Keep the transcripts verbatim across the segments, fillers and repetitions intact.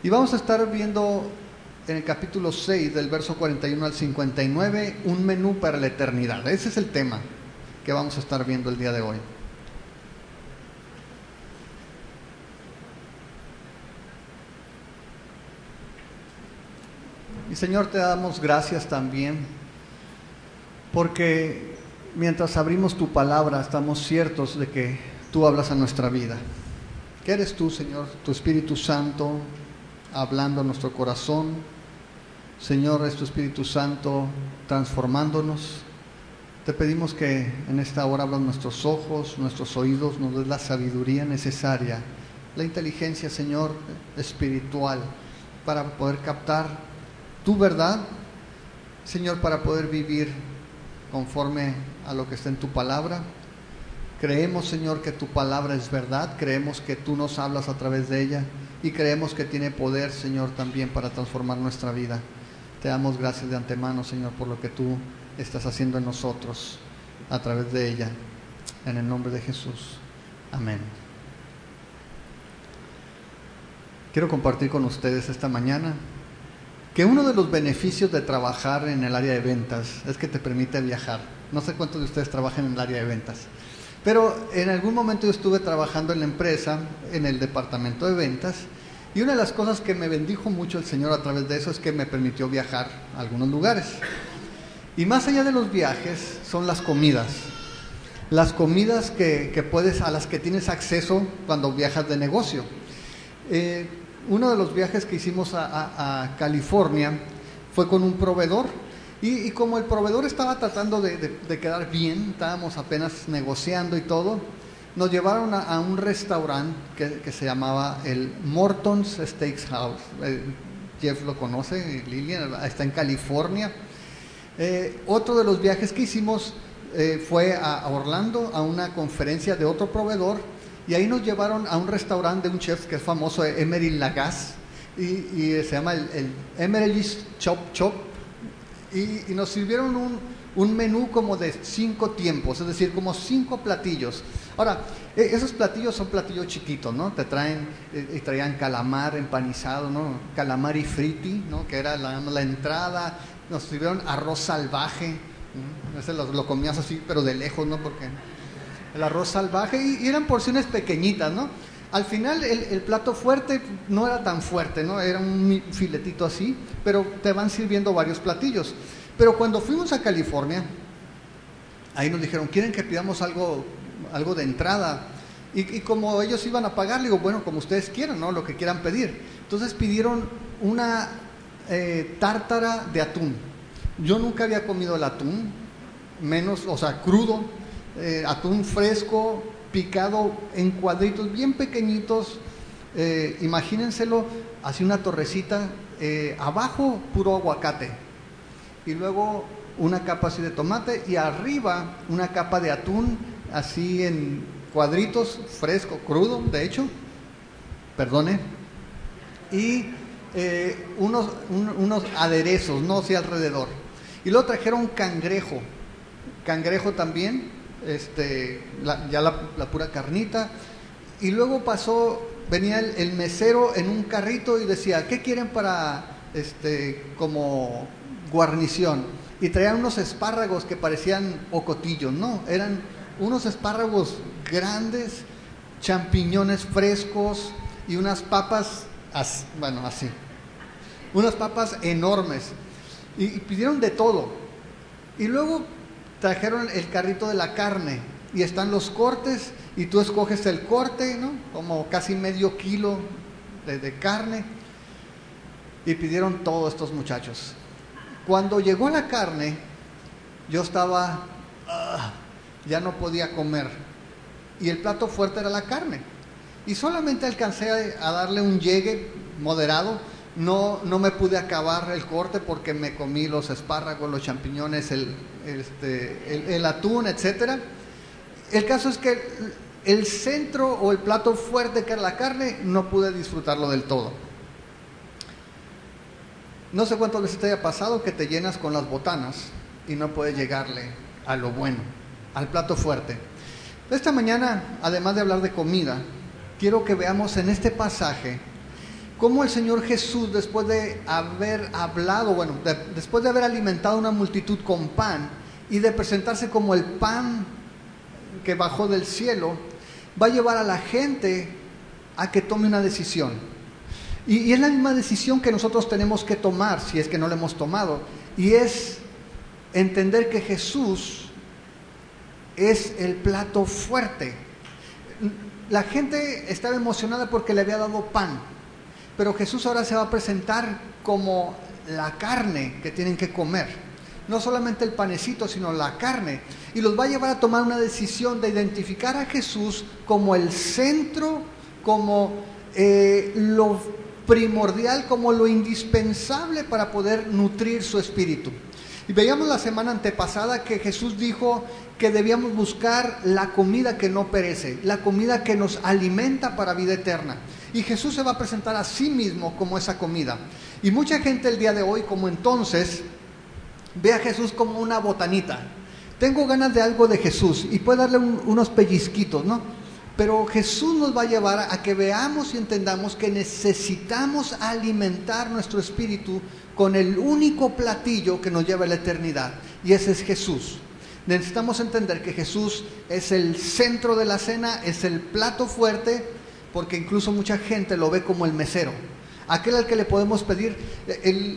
Y vamos a estar viendo en el capítulo seis, del verso cuarenta y uno al cincuenta y nueve, un menú para la eternidad. Ese es el tema que vamos a estar viendo el día de hoy. Y Señor, te damos gracias también, porque mientras abrimos tu palabra estamos ciertos de que tú hablas a nuestra vida. Que eres tú, Señor, tu Espíritu Santo, hablando a nuestro corazón. Señor, es tu Espíritu Santo transformándonos. Te pedimos que en esta hora abras nuestros ojos, nuestros oídos, nos des la sabiduría necesaria, la inteligencia, Señor, espiritual, para poder captar tu verdad, Señor, para poder vivir conforme a lo que está en tu palabra. Creemos, Señor, que tu palabra es verdad, creemos que tú nos hablas a través de ella y creemos que tiene poder, Señor, también para transformar nuestra vida. Te damos gracias de antemano, Señor, por lo que tú estás haciendo en nosotros a través de ella. En el nombre de Jesús. Amén. Quiero compartir con ustedes esta mañana que uno de los beneficios de trabajar en el área de ventas es que te permite viajar. No sé cuántos de ustedes trabajan en el área de ventas, pero en algún momento yo estuve trabajando en la empresa, en el departamento de ventas, y una de las cosas que me bendijo mucho el Señor a través de eso es que me permitió viajar a algunos lugares. Y más allá de los viajes son las comidas. Las comidas que, que puedes, a las que tienes acceso cuando viajas de negocio. Eh, uno de los viajes que hicimos a, a, a California fue con un proveedor. Y, y como el proveedor estaba tratando de, de, de quedar bien, estábamos apenas negociando y todo, nos llevaron a, a un restaurante que, que se llamaba el Morton's Steakhouse. Eh, Jeff lo conoce, Lilian, está en California. Eh, otro de los viajes que hicimos eh, fue a, a Orlando, a una conferencia de otro proveedor, y ahí nos llevaron a un restaurante de un chef que es famoso, Emery Lagasse, y, y se llama el, el Emery's Chop Chop, y, y nos sirvieron un, un menú como de cinco tiempos, es decir, como cinco platillos. Ahora, eh, esos platillos son platillos chiquitos, ¿no? Te traen, eh, traían calamar empanizado, ¿no? Calamar y fritti, ¿no? Que era la, la entrada. Nos sirvieron arroz salvaje, ¿no? Ese lo, lo comías así, pero de lejos, ¿no? Porque el arroz salvaje, y, y eran porciones pequeñitas, ¿no? Al final el, el plato fuerte no era tan fuerte, ¿no? Era un filetito así, pero te van sirviendo varios platillos. Pero cuando fuimos a California, ahí nos dijeron, ¿quieren que pidamos algo, algo de entrada? Y, y como ellos iban a pagar, le digo, bueno, como ustedes quieran, ¿no? Lo que quieran pedir. Entonces pidieron una eh, tártara de atún. Yo nunca había comido el atún, menos, o sea, crudo, eh, atún fresco, picado en cuadritos bien pequeñitos, eh, imagínenselo, así una torrecita, eh, abajo puro aguacate, y luego una capa así de tomate, y arriba una capa de atún, así en cuadritos, fresco, crudo, de hecho, perdone, y eh, unos, un, unos aderezos, no sé, alrededor. Y luego trajeron cangrejo, cangrejo también, este, la, ya la, la pura carnita. Y luego pasó, venía el, el mesero en un carrito y decía, ¿qué quieren para, este, como guarnición? Y traían unos espárragos que parecían ocotillos, no, eran unos espárragos grandes, champiñones frescos y unas papas, así, bueno, así, unas papas enormes. Y, y pidieron de todo. Y luego trajeron el carrito de la carne y están los cortes y tú escoges el corte, ¿no? Como casi medio kilo de, de carne, y pidieron todos estos muchachos. Cuando llegó la carne, yo estaba, uh, ya no podía comer, y el plato fuerte era la carne, y solamente alcancé a, a darle un llegue moderado. No, no me pude acabar el corte porque me comí los espárragos, los champiñones, el, este, el, el atún, etcétera. El caso es que el centro o el plato fuerte, que era la carne, no pude disfrutarlo del todo. No sé cuántas veces te haya pasado que te llenas con las botanas y no puedes llegarle a lo bueno, al plato fuerte. Esta mañana, además de hablar de comida, quiero que veamos en este pasaje cómo el Señor Jesús, después de haber hablado, bueno, de, después de haber alimentado a una multitud con pan y de presentarse como el pan que bajó del cielo, va a llevar a la gente a que tome una decisión. Y, y es la misma decisión que nosotros tenemos que tomar, si es que no la hemos tomado, y es entender que Jesús es el plato fuerte. La gente estaba emocionada porque le había dado pan, pero Jesús ahora se va a presentar como la carne que tienen que comer. No solamente el panecito, sino la carne. Y los va a llevar a tomar una decisión de identificar a Jesús como el centro, como eh, lo primordial, como lo indispensable para poder nutrir su espíritu. Y veíamos la semana antepasada que Jesús dijo que debíamos buscar la comida que no perece, la comida que nos alimenta para vida eterna. Y Jesús se va a presentar a sí mismo como esa comida. Y mucha gente el día de hoy, como entonces, ve a Jesús como una botanita. Tengo ganas de algo de Jesús y puede darle un, unos pellizquitos, ¿no? Pero Jesús nos va a llevar a que veamos y entendamos que necesitamos alimentar nuestro espíritu con el único platillo que nos lleva a la eternidad, y ese es Jesús. Necesitamos entender que Jesús es el centro de la cena, es el plato fuerte, porque incluso mucha gente lo ve como el mesero, aquel al que le podemos pedir. El,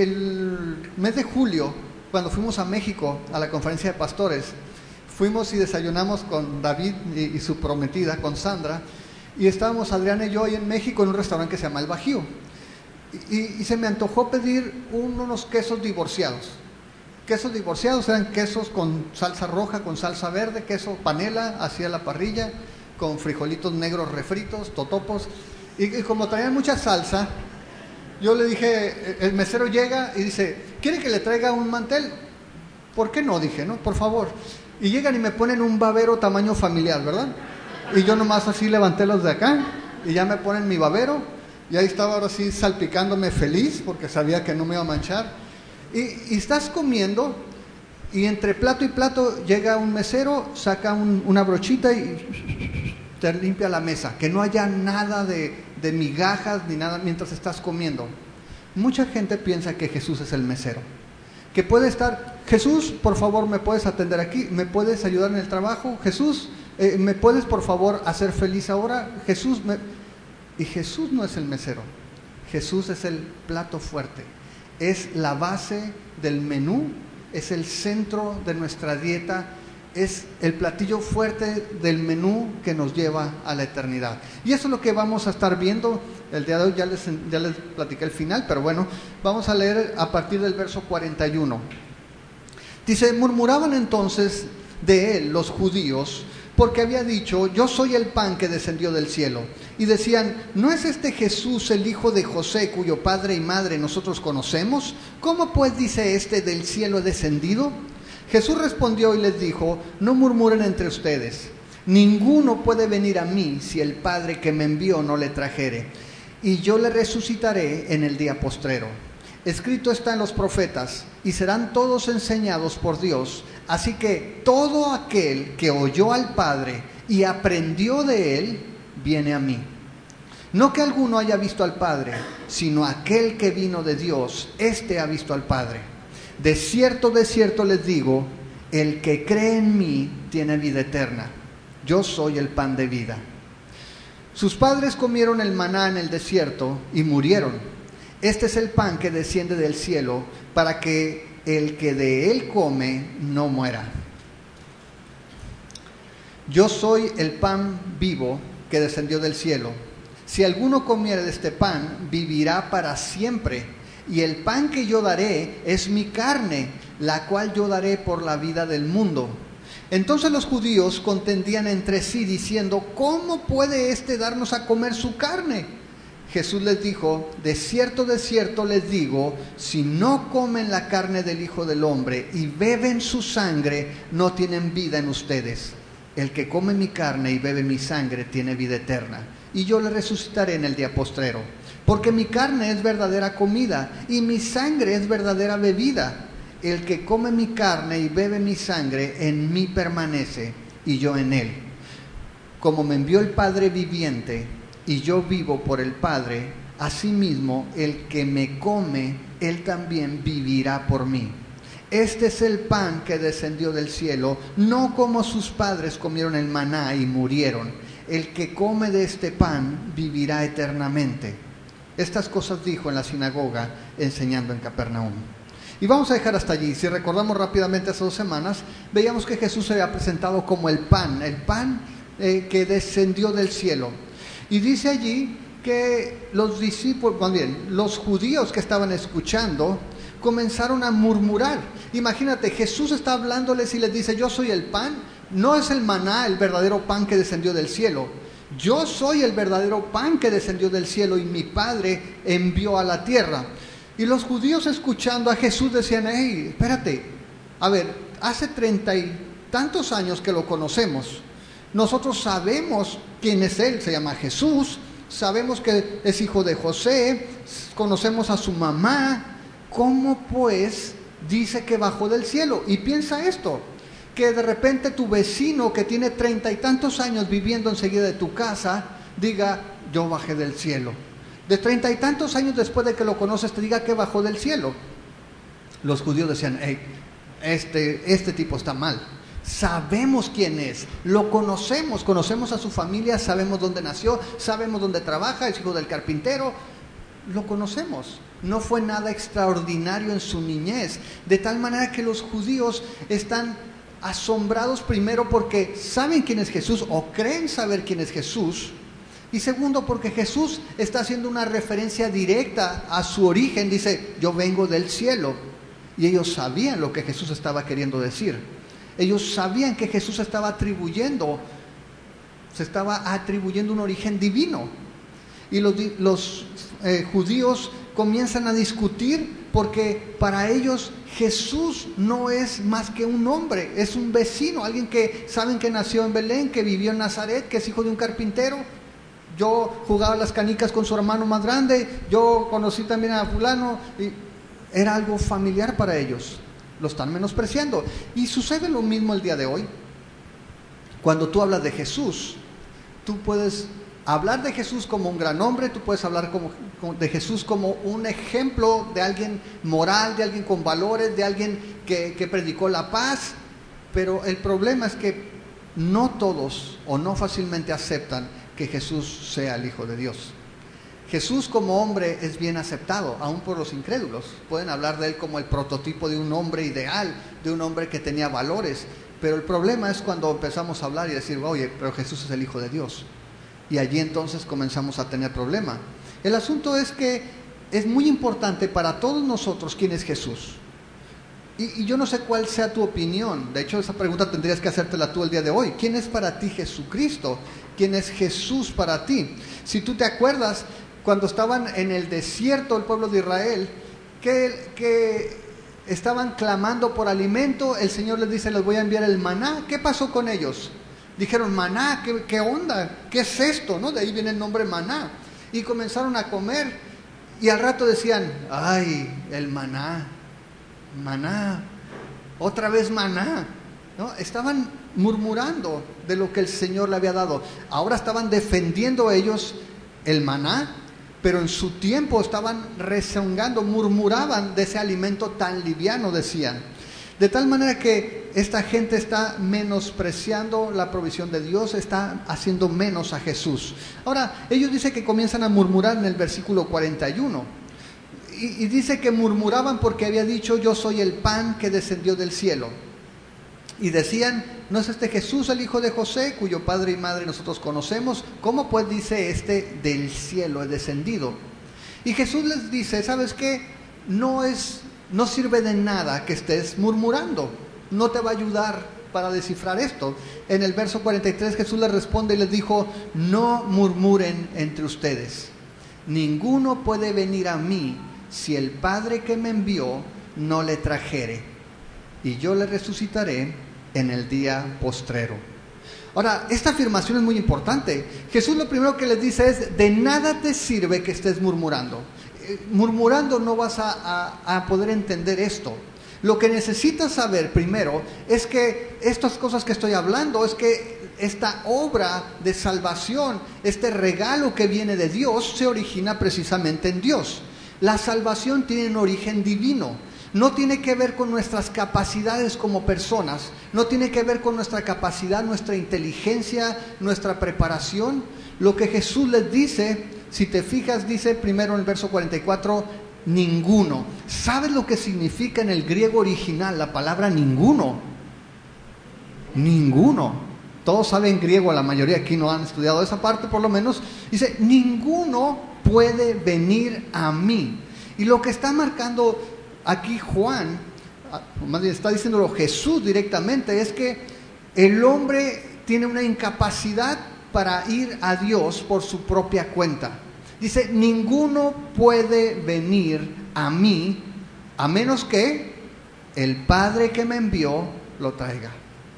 el mes de julio, cuando fuimos a México a la conferencia de pastores, fuimos y desayunamos con David y, y su prometida, con Sandra, y estábamos Adriana y yo ahí en México en un restaurante que se llama El Bajío. Y, y, y se me antojó pedir unos quesos divorciados. Quesos divorciados eran quesos con salsa roja, con salsa verde, queso panela, así a la parrilla, con frijolitos negros refritos, totopos. Y, y como traían mucha salsa, yo le dije, el mesero llega y dice, ¿quiere que le traiga un mantel? ¿Por qué no? Dije, ¿no? Por favor. Y llegan y me ponen un babero tamaño familiar, ¿verdad? Y yo nomás así levanté los de acá y ya me ponen mi babero. Y ahí estaba ahora sí salpicándome feliz porque sabía que no me iba a manchar. Y, y estás comiendo y entre plato y plato llega un mesero, saca un, una brochita y te limpia la mesa. Que no haya nada de, de migajas ni nada mientras estás comiendo. Mucha gente piensa que Jesús es el mesero. Que puede estar, Jesús, por favor, ¿me puedes atender aquí? ¿Me puedes ayudar en el trabajo? Jesús, eh, ¿me puedes por favor hacer feliz ahora? Jesús, me... Y Jesús no es el mesero. Jesús es el plato fuerte. Es la base del menú, es el centro de nuestra dieta, es el platillo fuerte del menú que nos lleva a la eternidad. Y eso es lo que vamos a estar viendo el día de hoy. Ya les, ya les platiqué el final, pero bueno, vamos a leer a partir del verso cuarenta y uno. Dice, murmuraban entonces de él los judíos, porque había dicho, yo soy el pan que descendió del cielo. Y decían, ¿no es este Jesús el hijo de José, cuyo padre y madre nosotros conocemos? ¿Cómo pues dice este, del cielo he descendido? Jesús respondió y les dijo, no murmuren entre ustedes. Ninguno puede venir a mí si el Padre que me envió no le trajere. Y yo le resucitaré en el día postrero. Escrito está en los profetas, y serán todos enseñados por Dios. Así que todo aquel que oyó al Padre y aprendió de él, viene a mí. No que alguno haya visto al Padre, sino aquel que vino de Dios, éste ha visto al Padre. De cierto, de cierto les digo, el que cree en mí tiene vida eterna. Yo soy el pan de vida. Sus padres comieron el maná en el desierto y murieron. Este es el pan que desciende del cielo, para que el que de él come no muera. Yo soy el pan vivo que descendió del cielo. Si alguno comiere de este pan, vivirá para siempre. Y el pan que yo daré es mi carne, la cual yo daré por la vida del mundo. Entonces los judíos contendían entre sí, diciendo, ¿cómo puede éste darnos a comer su carne? Jesús les dijo, de cierto, de cierto les digo, si no comen la carne del Hijo del Hombre y beben su sangre, no tienen vida en ustedes. El que come mi carne y bebe mi sangre tiene vida eterna, y yo le resucitaré en el día postrero. Porque mi carne es verdadera comida, y mi sangre es verdadera bebida. El que come mi carne y bebe mi sangre, en mí permanece, y yo en él. Como me envió el Padre viviente, y yo vivo por el Padre, Asimismo, el que me come, él también vivirá por mí. Este es el pan que descendió del cielo, no como sus padres comieron el maná y murieron. El que come de este pan vivirá eternamente. Estas cosas dijo en la sinagoga, enseñando en Capernaum. Y vamos a dejar hasta allí. Si recordamos rápidamente hace dos semanas, veíamos que Jesús se había presentado como el pan, el pan eh, que descendió del cielo. Y dice allí que los discípulos, más bien, los judíos que estaban escuchando, comenzaron a murmurar. Imagínate, Jesús está hablándoles y les dice: yo soy el pan, no es el maná el verdadero pan que descendió del cielo. Yo soy el verdadero pan que descendió del cielo y mi Padre envió a la tierra. Y los judíos, escuchando a Jesús, decían: hey, espérate, a ver, hace treinta y tantos años que lo conocemos. Nosotros sabemos quién es Él, se llama Jesús, sabemos que es hijo de José, conocemos a su mamá. ¿Cómo pues dice que bajó del cielo? Y piensa esto, que de repente tu vecino que tiene treinta y tantos años viviendo enseguida de tu casa, diga: yo bajé del cielo. De treinta y tantos años después de que lo conoces, te diga que bajó del cielo. Los judíos decían: hey, este, este tipo está mal. Sabemos quién es, lo conocemos, conocemos a su familia, sabemos dónde nació, sabemos dónde trabaja, es hijo del carpintero, lo conocemos. No fue nada extraordinario en su niñez, de tal manera que los judíos están asombrados, primero porque saben quién es Jesús o creen saber quién es Jesús, y segundo porque Jesús está haciendo una referencia directa a su origen. Dice: yo vengo del cielo. Y ellos sabían lo que Jesús estaba queriendo decir. Ellos sabían que Jesús estaba atribuyendo, se estaba atribuyendo un origen divino. Y los, los eh, judíos comienzan a discutir porque para ellos Jesús no es más que un hombre, es un vecino, alguien que saben que nació en Belén, que vivió en Nazaret, que es hijo de un carpintero. Yo jugaba las canicas con su hermano más grande, yo conocí también a fulano, y era algo familiar para ellos. Lo están menospreciando. Y sucede lo mismo el día de hoy. Cuando tú hablas de Jesús, tú puedes hablar de Jesús como un gran hombre, tú puedes hablar como, de Jesús como un ejemplo de alguien moral, de alguien con valores, de alguien que, que predicó la paz, pero el problema es que no todos o no fácilmente aceptan que Jesús sea el Hijo de Dios. Jesús como hombre es bien aceptado, aún por los incrédulos. Pueden hablar de Él como el prototipo de un hombre ideal, de un hombre que tenía valores, pero el problema es cuando empezamos a hablar y decir: oye, pero Jesús es el Hijo de Dios. Y allí entonces comenzamos a tener problema. El asunto es que es muy importante para todos nosotros quién es Jesús. Y, y yo no sé cuál sea tu opinión. De hecho, esa pregunta tendrías que hacértela tú el día de hoy. ¿Quién es para ti Jesucristo? ¿Quién es Jesús para ti? Si tú te acuerdas, cuando estaban en el desierto el pueblo de Israel, que, que estaban clamando por alimento, el Señor les dice: les voy a enviar el maná. ¿Qué pasó con ellos? Dijeron: maná, ¿qué, qué onda? ¿Qué es esto? ¿No? De ahí viene el nombre maná. Y comenzaron a comer y al rato decían: ay, el maná, maná, otra vez maná, ¿no? Estaban murmurando de lo que el Señor le había dado. Ahora estaban defendiendo ellos el maná, pero en su tiempo estaban rezongando, murmuraban de ese alimento tan liviano, decían. De tal manera que esta gente está menospreciando la provisión de Dios, está haciendo menos a Jesús. Ahora, ellos dicen que comienzan a murmurar en el versículo cuarenta y uno. Y, y dice que murmuraban porque había dicho: yo soy el pan que descendió del cielo. Y decían: ¿no es este Jesús el hijo de José, cuyo padre y madre nosotros conocemos? ¿Cómo pues dice este del cielo he descendido? Y Jesús les dice: ¿sabes qué? No es... No sirve de nada que estés murmurando, no te va a ayudar para descifrar esto. En el verso cuarenta y tres Jesús les responde y les dijo: no murmuren entre ustedes, ninguno puede venir a mí si el Padre que me envió no le trajere, y yo le resucitaré en el día postrero. Ahora, esta afirmación es muy importante. Jesús lo primero que les dice es: de nada te sirve que estés murmurando. Murmurando no vas a, a, a poder entender esto. Lo que necesitas saber primero es que estas cosas que estoy hablando, es que esta obra de salvación, este regalo que viene de Dios, se origina precisamente en Dios. La salvación tiene un origen divino. No tiene que ver con nuestras capacidades como personas, no tiene que ver con nuestra capacidad, nuestra inteligencia, nuestra preparación. Lo que Jesús les dice, si te fijas, dice primero en el verso cuarenta y cuatro, ninguno. ¿Sabes lo que significa en el griego original la palabra ninguno? Ninguno. Todos saben griego, la mayoría aquí no han estudiado esa parte por lo menos. Dice, ninguno puede venir a mí. Y lo que está marcando aquí Juan, más bien está diciéndolo Jesús directamente, es que el hombre tiene una incapacidad para ir a Dios por su propia cuenta. Dice, ninguno puede venir a mí a menos que el Padre que me envió lo traiga.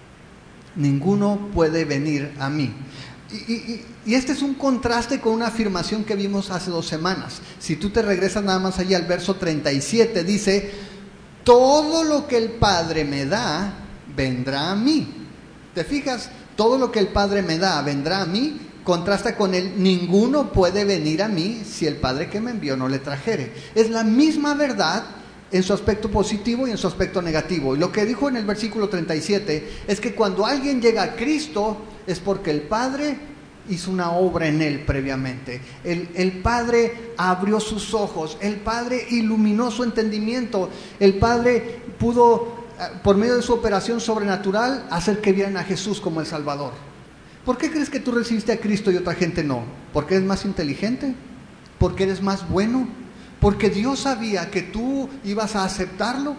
Ninguno puede venir a mí. Y, y, y este es un contraste con una afirmación que vimos hace dos semanas. Si tú te regresas nada más allá al verso treinta y siete, dice, todo lo que el Padre me da, vendrá a mí. ¿Te fijas? Todo lo que el Padre me da, vendrá a mí. Contrasta con el ninguno puede venir a mí si el Padre que me envió no le trajere. Es la misma verdad en su aspecto positivo y en su aspecto negativo. Y lo que dijo en el versículo treinta y siete es que cuando alguien llega a Cristo es porque el Padre hizo una obra en él previamente. El, el Padre abrió sus ojos, el Padre iluminó su entendimiento, el Padre pudo, por medio de su operación sobrenatural, hacer que vieran a Jesús como el Salvador. ¿Por qué crees que tú recibiste a Cristo y otra gente no? ¿Porque eres más inteligente? ¿Porque eres más bueno? ¿Porque Dios sabía que tú ibas a aceptarlo?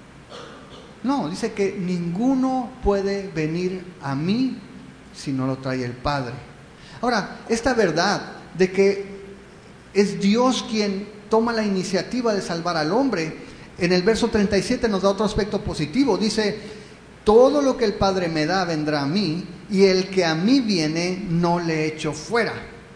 No, dice que ninguno puede venir a mí si no lo trae el Padre. Ahora, esta verdad de que es Dios quien toma la iniciativa de salvar al hombre, en el verso treinta y siete nos da otro aspecto positivo. Dice, todo lo que el Padre me da vendrá a mí, y el que a mí viene no le echo fuera.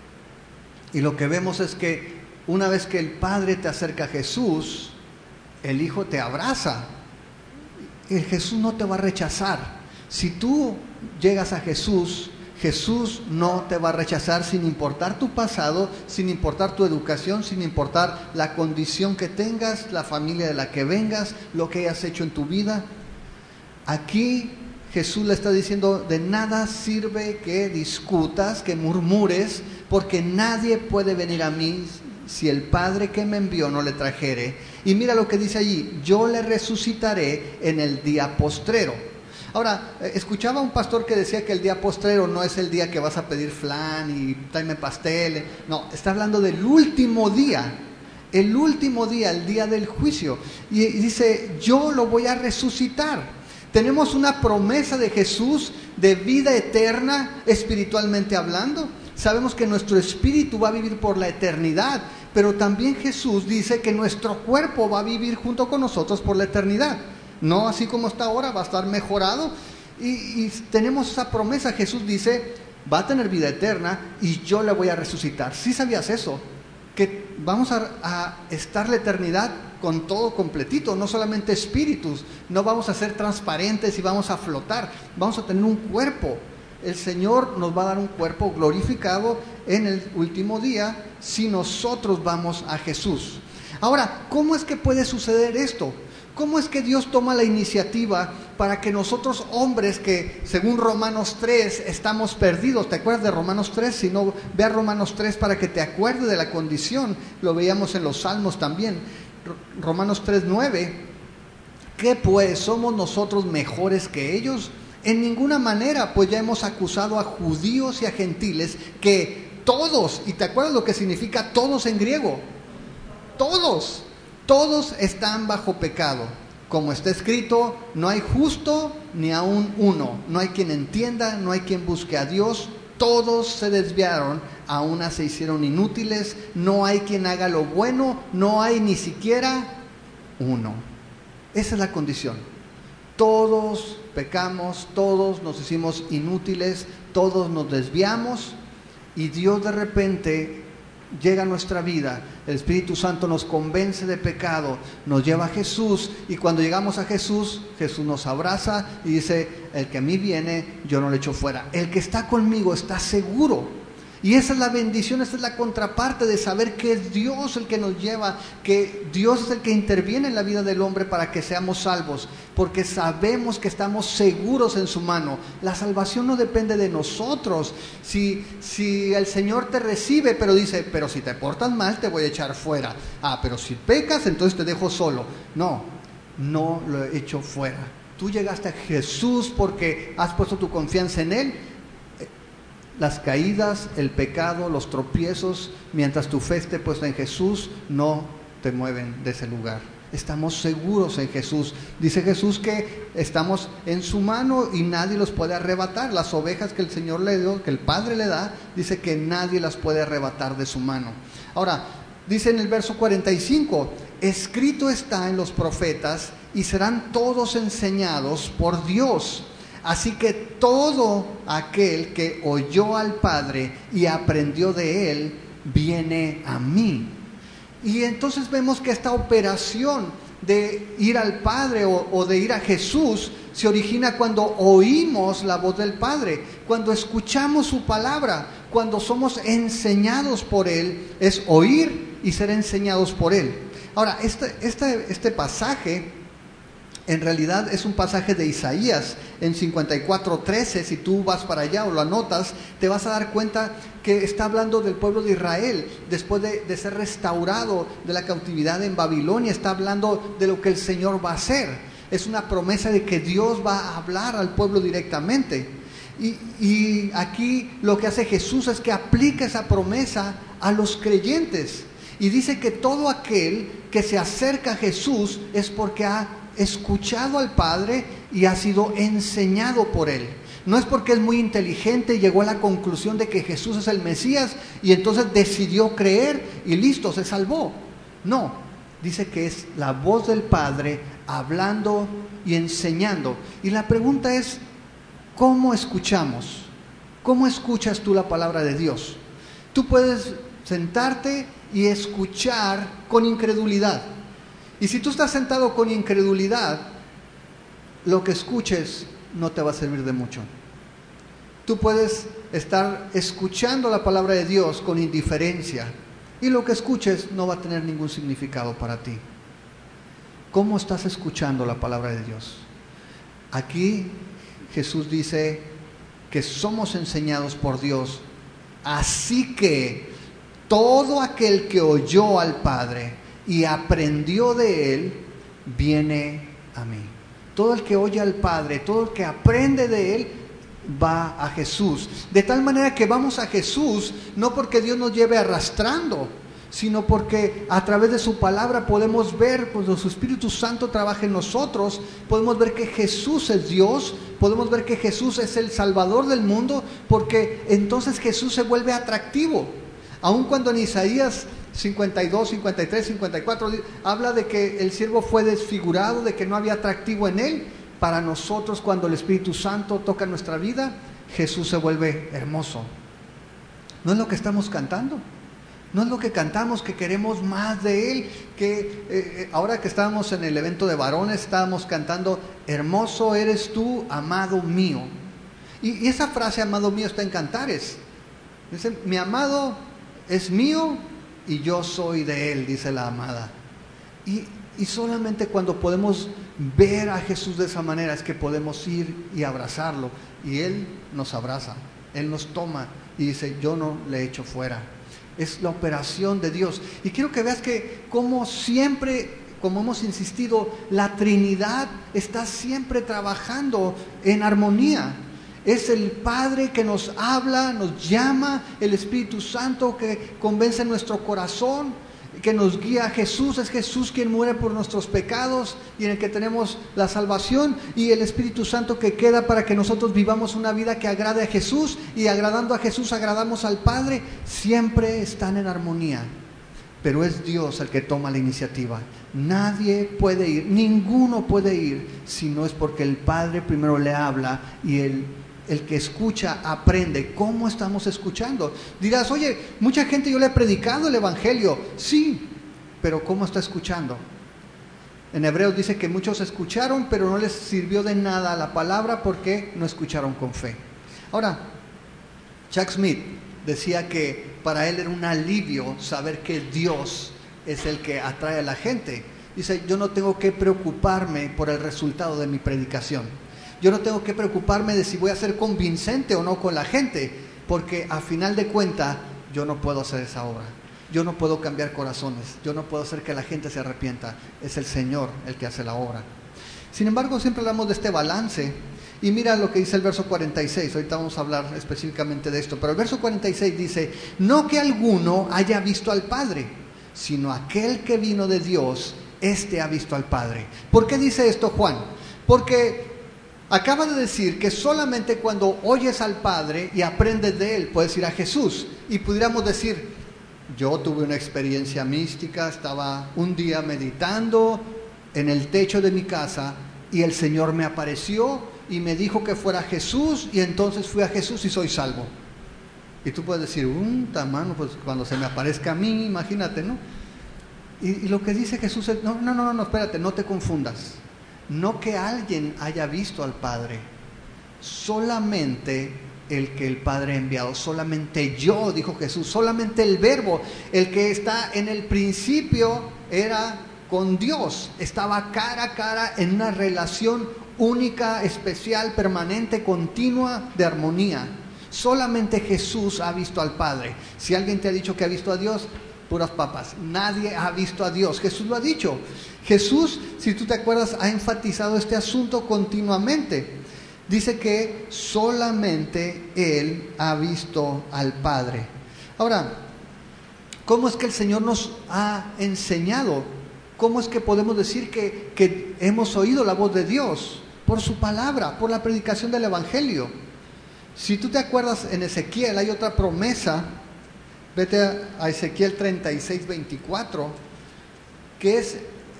Y lo que vemos es que una vez que el Padre te acerca a Jesús, el Hijo te abraza. El Jesús no te va a rechazar. Si tú llegas a Jesús, Jesús no te va a rechazar sin importar tu pasado, sin importar tu educación, sin importar la condición que tengas, la familia de la que vengas, lo que hayas hecho en tu vida. Aquí Jesús le está diciendo, de nada sirve que discutas, que murmures, porque nadie puede venir a mí si el Padre que me envió no le trajere. Y mira lo que dice allí, yo le resucitaré en el día postrero. Ahora, escuchaba a un pastor que decía que el día postrero no es el día que vas a pedir flan y tráeme pastel. No, está hablando del último día, el último día, el día del juicio. Y dice, yo lo voy a resucitar. Tenemos una promesa de Jesús de vida eterna, espiritualmente hablando. Sabemos que nuestro espíritu va a vivir por la eternidad, pero también Jesús dice que nuestro cuerpo va a vivir junto con nosotros por la eternidad. No así como está ahora, va a estar mejorado. Y, y tenemos esa promesa. Jesús dice, va a tener vida eterna y yo le voy a resucitar. ¿Sí sabías eso? Que vamos a, a estar la eternidad con todo completito, no solamente espíritus, no vamos a ser transparentes y vamos a flotar, vamos a tener un cuerpo. El Señor nos va a dar un cuerpo glorificado en el último día si nosotros vamos a Jesús. Ahora, ¿cómo es que puede suceder esto? ¿Cómo es que Dios toma la iniciativa para que nosotros hombres que, según Romanos tres, estamos perdidos? ¿Te acuerdas de Romanos tres? Si no, ve a Romanos tres para que te acuerdes de la condición. Lo veíamos en los Salmos también. Romanos tres nueve. ¿Qué pues? ¿Somos nosotros mejores que ellos? En ninguna manera, pues ya hemos acusado a judíos y a gentiles que todos, y te acuerdas lo que significa todos en griego, todos, todos están bajo pecado. Como está escrito, no hay justo ni aun uno, no hay quien entienda, no hay quien busque a Dios, todos se desviaron, a una se hicieron inútiles, no hay quien haga lo bueno, no hay ni siquiera uno. Esa es la condición. Todos pecamos, todos nos hicimos inútiles, todos nos desviamos, y Dios de repente llega a nuestra vida, el Espíritu Santo nos convence de pecado, nos lleva a Jesús, y cuando llegamos a Jesús, Jesús nos abraza y dice: el que a mí viene, yo no le echo fuera. El que está conmigo está seguro. Y esa es la bendición, esa es la contraparte de saber que es Dios el que nos lleva, que Dios es el que interviene en la vida del hombre para que seamos salvos, porque sabemos que estamos seguros en su mano. La salvación no depende de nosotros. Si, si el Señor te recibe, pero dice: pero si te portas mal te voy a echar fuera. Ah, pero si pecas, entonces te dejo solo. No, no lo he hecho fuera. Tú llegaste a Jesús porque has puesto tu confianza en Él. Las caídas, el pecado, los tropiezos, mientras tu fe esté puesta en Jesús, no te mueven de ese lugar. Estamos seguros en Jesús. Dice Jesús que estamos en su mano y nadie los puede arrebatar. Las ovejas que el Señor le dio, que el Padre le da, dice que nadie las puede arrebatar de su mano. Ahora, dice en el verso cuarenta y cinco: escrito está en los profetas y serán todos enseñados por Dios. Así que todo aquel que oyó al Padre y aprendió de Él, viene a mí. Y entonces vemos que esta operación de ir al Padre o, o de ir a Jesús se origina cuando oímos la voz del Padre, cuando escuchamos su palabra, cuando somos enseñados por Él. Es oír y ser enseñados por Él. Ahora, este, este, este pasaje en realidad es un pasaje de Isaías en cincuenta y cuatro trece. Si tú vas para allá o lo anotas, te vas a dar cuenta que está hablando del pueblo de Israel después de, de ser restaurado de la cautividad en Babilonia. Está hablando de lo que el Señor va a hacer. Es una promesa de que Dios va a hablar al pueblo directamente. Y, y aquí lo que hace Jesús es que aplica esa promesa a los creyentes. Y dice que todo aquel que se acerca a Jesús es porque ha escuchado al Padre y ha sido enseñado por Él. No es porque es muy inteligente y llegó a la conclusión de que Jesús es el Mesías y entonces decidió creer y listo, se salvó. No, dice que es la voz del Padre hablando y enseñando. Y la pregunta es: ¿cómo escuchamos? ¿Cómo escuchas tú la palabra de Dios? Tú puedes sentarte y escuchar con incredulidad. Y si tú estás sentado con incredulidad, lo que escuches no te va a servir de mucho. Tú puedes estar escuchando la palabra de Dios con indiferencia y lo que escuches no va a tener ningún significado para ti. ¿Cómo estás escuchando la palabra de Dios? Aquí Jesús dice que somos enseñados por Dios. Así que todo aquel que oyó al Padre y aprendió de Él, viene a mí. Todo el que oye al Padre, todo el que aprende de Él, va a Jesús. De tal manera que vamos a Jesús, no porque Dios nos lleve arrastrando, sino porque a través de su palabra podemos ver, cuando su Espíritu Santo trabaja en nosotros, podemos ver que Jesús es Dios, podemos ver que Jesús es el Salvador del mundo, porque entonces Jesús se vuelve atractivo. Aun cuando en Isaías cincuenta y dos, cincuenta y tres, cincuenta y cuatro habla de que el siervo fue desfigurado, de que no había atractivo en él, para nosotros cuando el Espíritu Santo toca nuestra vida, Jesús se vuelve hermoso. ¿No es lo que estamos cantando? ¿No es lo que cantamos, que queremos más de Él? Que eh, ahora que estábamos en el evento de varones, estábamos cantando: hermoso eres tú, amado mío. Y, y esa frase, amado mío, está en Cantares. Dice: mi amado es mío y yo soy de Él, dice la amada. Y, y solamente cuando podemos ver a Jesús de esa manera es que podemos ir y abrazarlo. Y Él nos abraza, Él nos toma y dice: yo no le echo fuera. Es la operación de Dios. Y quiero que veas que como siempre, como hemos insistido, la Trinidad está siempre trabajando en armonía. Es el Padre que nos habla, nos llama, el Espíritu Santo que convence nuestro corazón, que nos guía a Jesús. Es Jesús quien muere por nuestros pecados y en el que tenemos la salvación, y el Espíritu Santo que queda para que nosotros vivamos una vida que agrade a Jesús, y agradando a Jesús agradamos al Padre. Siempre están en armonía, pero es Dios el que toma la iniciativa. Nadie puede ir, ninguno puede ir si no es porque el Padre primero le habla y Él el que escucha aprende. ¿Cómo estamos escuchando? Dirás, oye, mucha gente yo le he predicado el Evangelio. Sí, pero ¿cómo está escuchando? En Hebreos dice que muchos escucharon, pero no les sirvió de nada la palabra porque no escucharon con fe. Ahora, Chuck Smith decía que para él era un alivio saber que Dios es el que atrae a la gente. Dice, yo no tengo que preocuparme por el resultado de mi predicación. Yo no tengo que preocuparme de si voy a ser convincente o no con la gente, porque a final de cuentas yo no puedo hacer esa obra. Yo no puedo cambiar corazones, yo no puedo hacer que la gente se arrepienta. Es el Señor el que hace la obra. Sin embargo, siempre hablamos de este balance. Y mira lo que dice el verso cuarenta y seis. Ahorita vamos a hablar específicamente de esto. Pero el verso cuarenta y seis dice, no que alguno haya visto al Padre, sino aquel que vino de Dios, éste ha visto al Padre. ¿Por qué dice esto Juan? Porque acaba de decir que solamente cuando oyes al Padre y aprendes de Él, puedes ir a Jesús. Y pudiéramos decir, yo tuve una experiencia mística, estaba un día meditando en el techo de mi casa y el Señor me apareció y me dijo que fuera a Jesús, y entonces fui a Jesús y soy salvo. Y tú puedes decir, un tamaño, pues cuando se me aparezca a mí, imagínate, ¿no? Y, y lo que dice Jesús es, no, no, no, no, espérate, no te confundas. No que alguien haya visto al Padre, solamente el que el Padre ha enviado, solamente yo, dijo Jesús, solamente el Verbo, el que está en el principio era con Dios, estaba cara a cara en una relación única, especial, permanente, continua, de armonía. Solamente Jesús ha visto al Padre. Si alguien te ha dicho que ha visto a Dios, puras papas. Nadie ha visto a Dios. Jesús lo ha dicho. Jesús, si tú te acuerdas, ha enfatizado este asunto continuamente. Dice que solamente Él ha visto al Padre. Ahora, ¿cómo es que el Señor nos ha enseñado? ¿Cómo es que podemos decir que, que hemos oído la voz de Dios? Por su palabra, por la predicación del Evangelio. Si tú te acuerdas, en Ezequiel hay otra promesa. Vete a Ezequiel treinta y seis, veinticuatro, que es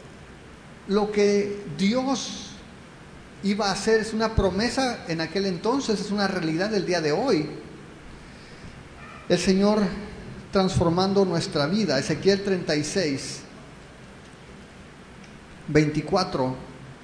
lo que Dios iba a hacer. Es una promesa en aquel entonces, es una realidad del día de hoy. El Señor transformando nuestra vida. Ezequiel treinta y seis, veinticuatro.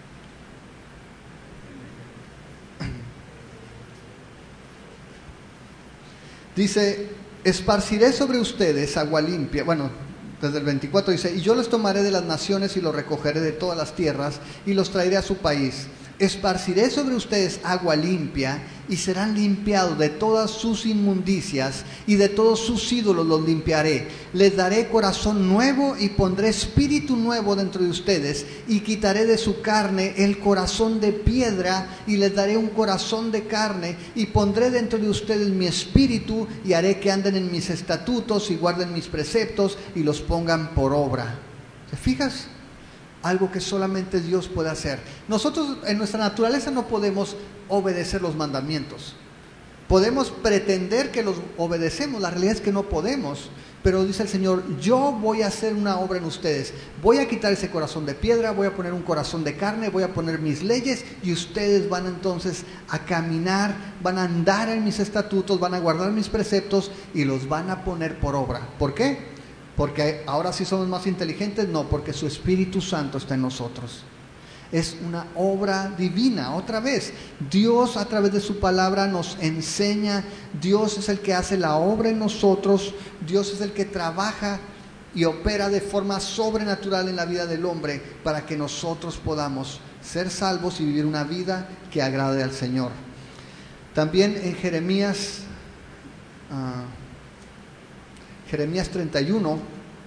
Dice, esparciré sobre ustedes agua limpia. Bueno, desde el veinticuatro dice, y yo los tomaré de las naciones y los recogeré de todas las tierras y los traeré a su país. Esparciré sobre ustedes agua limpia y serán limpiados de todas sus inmundicias y de todos sus ídolos los limpiaré. Les daré corazón nuevo y pondré espíritu nuevo dentro de ustedes y quitaré de su carne el corazón de piedra y les daré un corazón de carne y pondré dentro de ustedes mi espíritu y haré que anden en mis estatutos y guarden mis preceptos y los pongan por obra. ¿Te fijas? Algo que solamente Dios puede hacer. Nosotros en nuestra naturaleza no podemos obedecer los mandamientos. Podemos pretender que los obedecemos, la realidad es que no podemos. Pero dice el Señor, yo voy a hacer una obra en ustedes. Voy a quitar ese corazón de piedra, voy a poner un corazón de carne, voy a poner mis leyes y ustedes van entonces a caminar, van a andar en mis estatutos, van a guardar mis preceptos y los van a poner por obra. ¿Por qué? Porque ahora sí somos más inteligentes, no, porque su Espíritu Santo está en nosotros. Es una obra divina, otra vez. Dios a través de su palabra nos enseña, Dios es el que hace la obra en nosotros, Dios es el que trabaja y opera de forma sobrenatural en la vida del hombre para que nosotros podamos ser salvos y vivir una vida que agrade al Señor. También en Jeremías... Uh, Jeremías treinta y uno,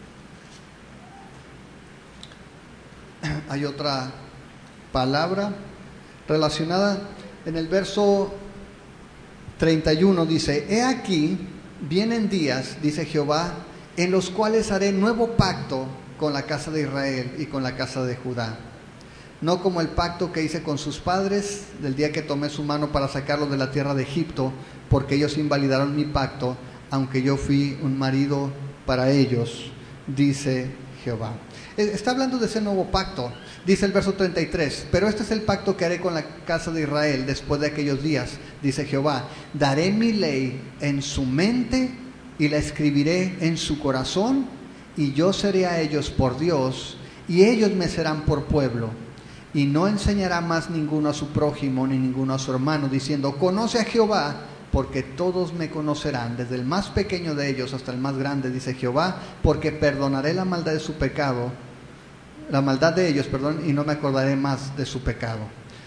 hay otra palabra relacionada. En el verso treinta y uno dice, he aquí, vienen días, dice Jehová, en los cuales haré nuevo pacto con la casa de Israel y con la casa de Judá. No como el pacto que hice con sus padres del día que tomé su mano para sacarlos de la tierra de Egipto, porque ellos invalidaron mi pacto, aunque yo fui un marido para ellos, dice Jehová. Está hablando de ese nuevo pacto. Dice el verso treinta y tres, pero este es el pacto que haré con la casa de Israel después de aquellos días, dice Jehová. Daré mi ley en su mente y la escribiré en su corazón, y yo seré a ellos por Dios, y ellos me serán por pueblo. Y no enseñará más ninguno a su prójimo ni ninguno a su hermano, diciendo, conoce a Jehová, porque todos me conocerán, desde el más pequeño de ellos hasta el más grande, dice Jehová, porque perdonaré la maldad de su pecado, la maldad de ellos, perdón, y no me acordaré más de su pecado.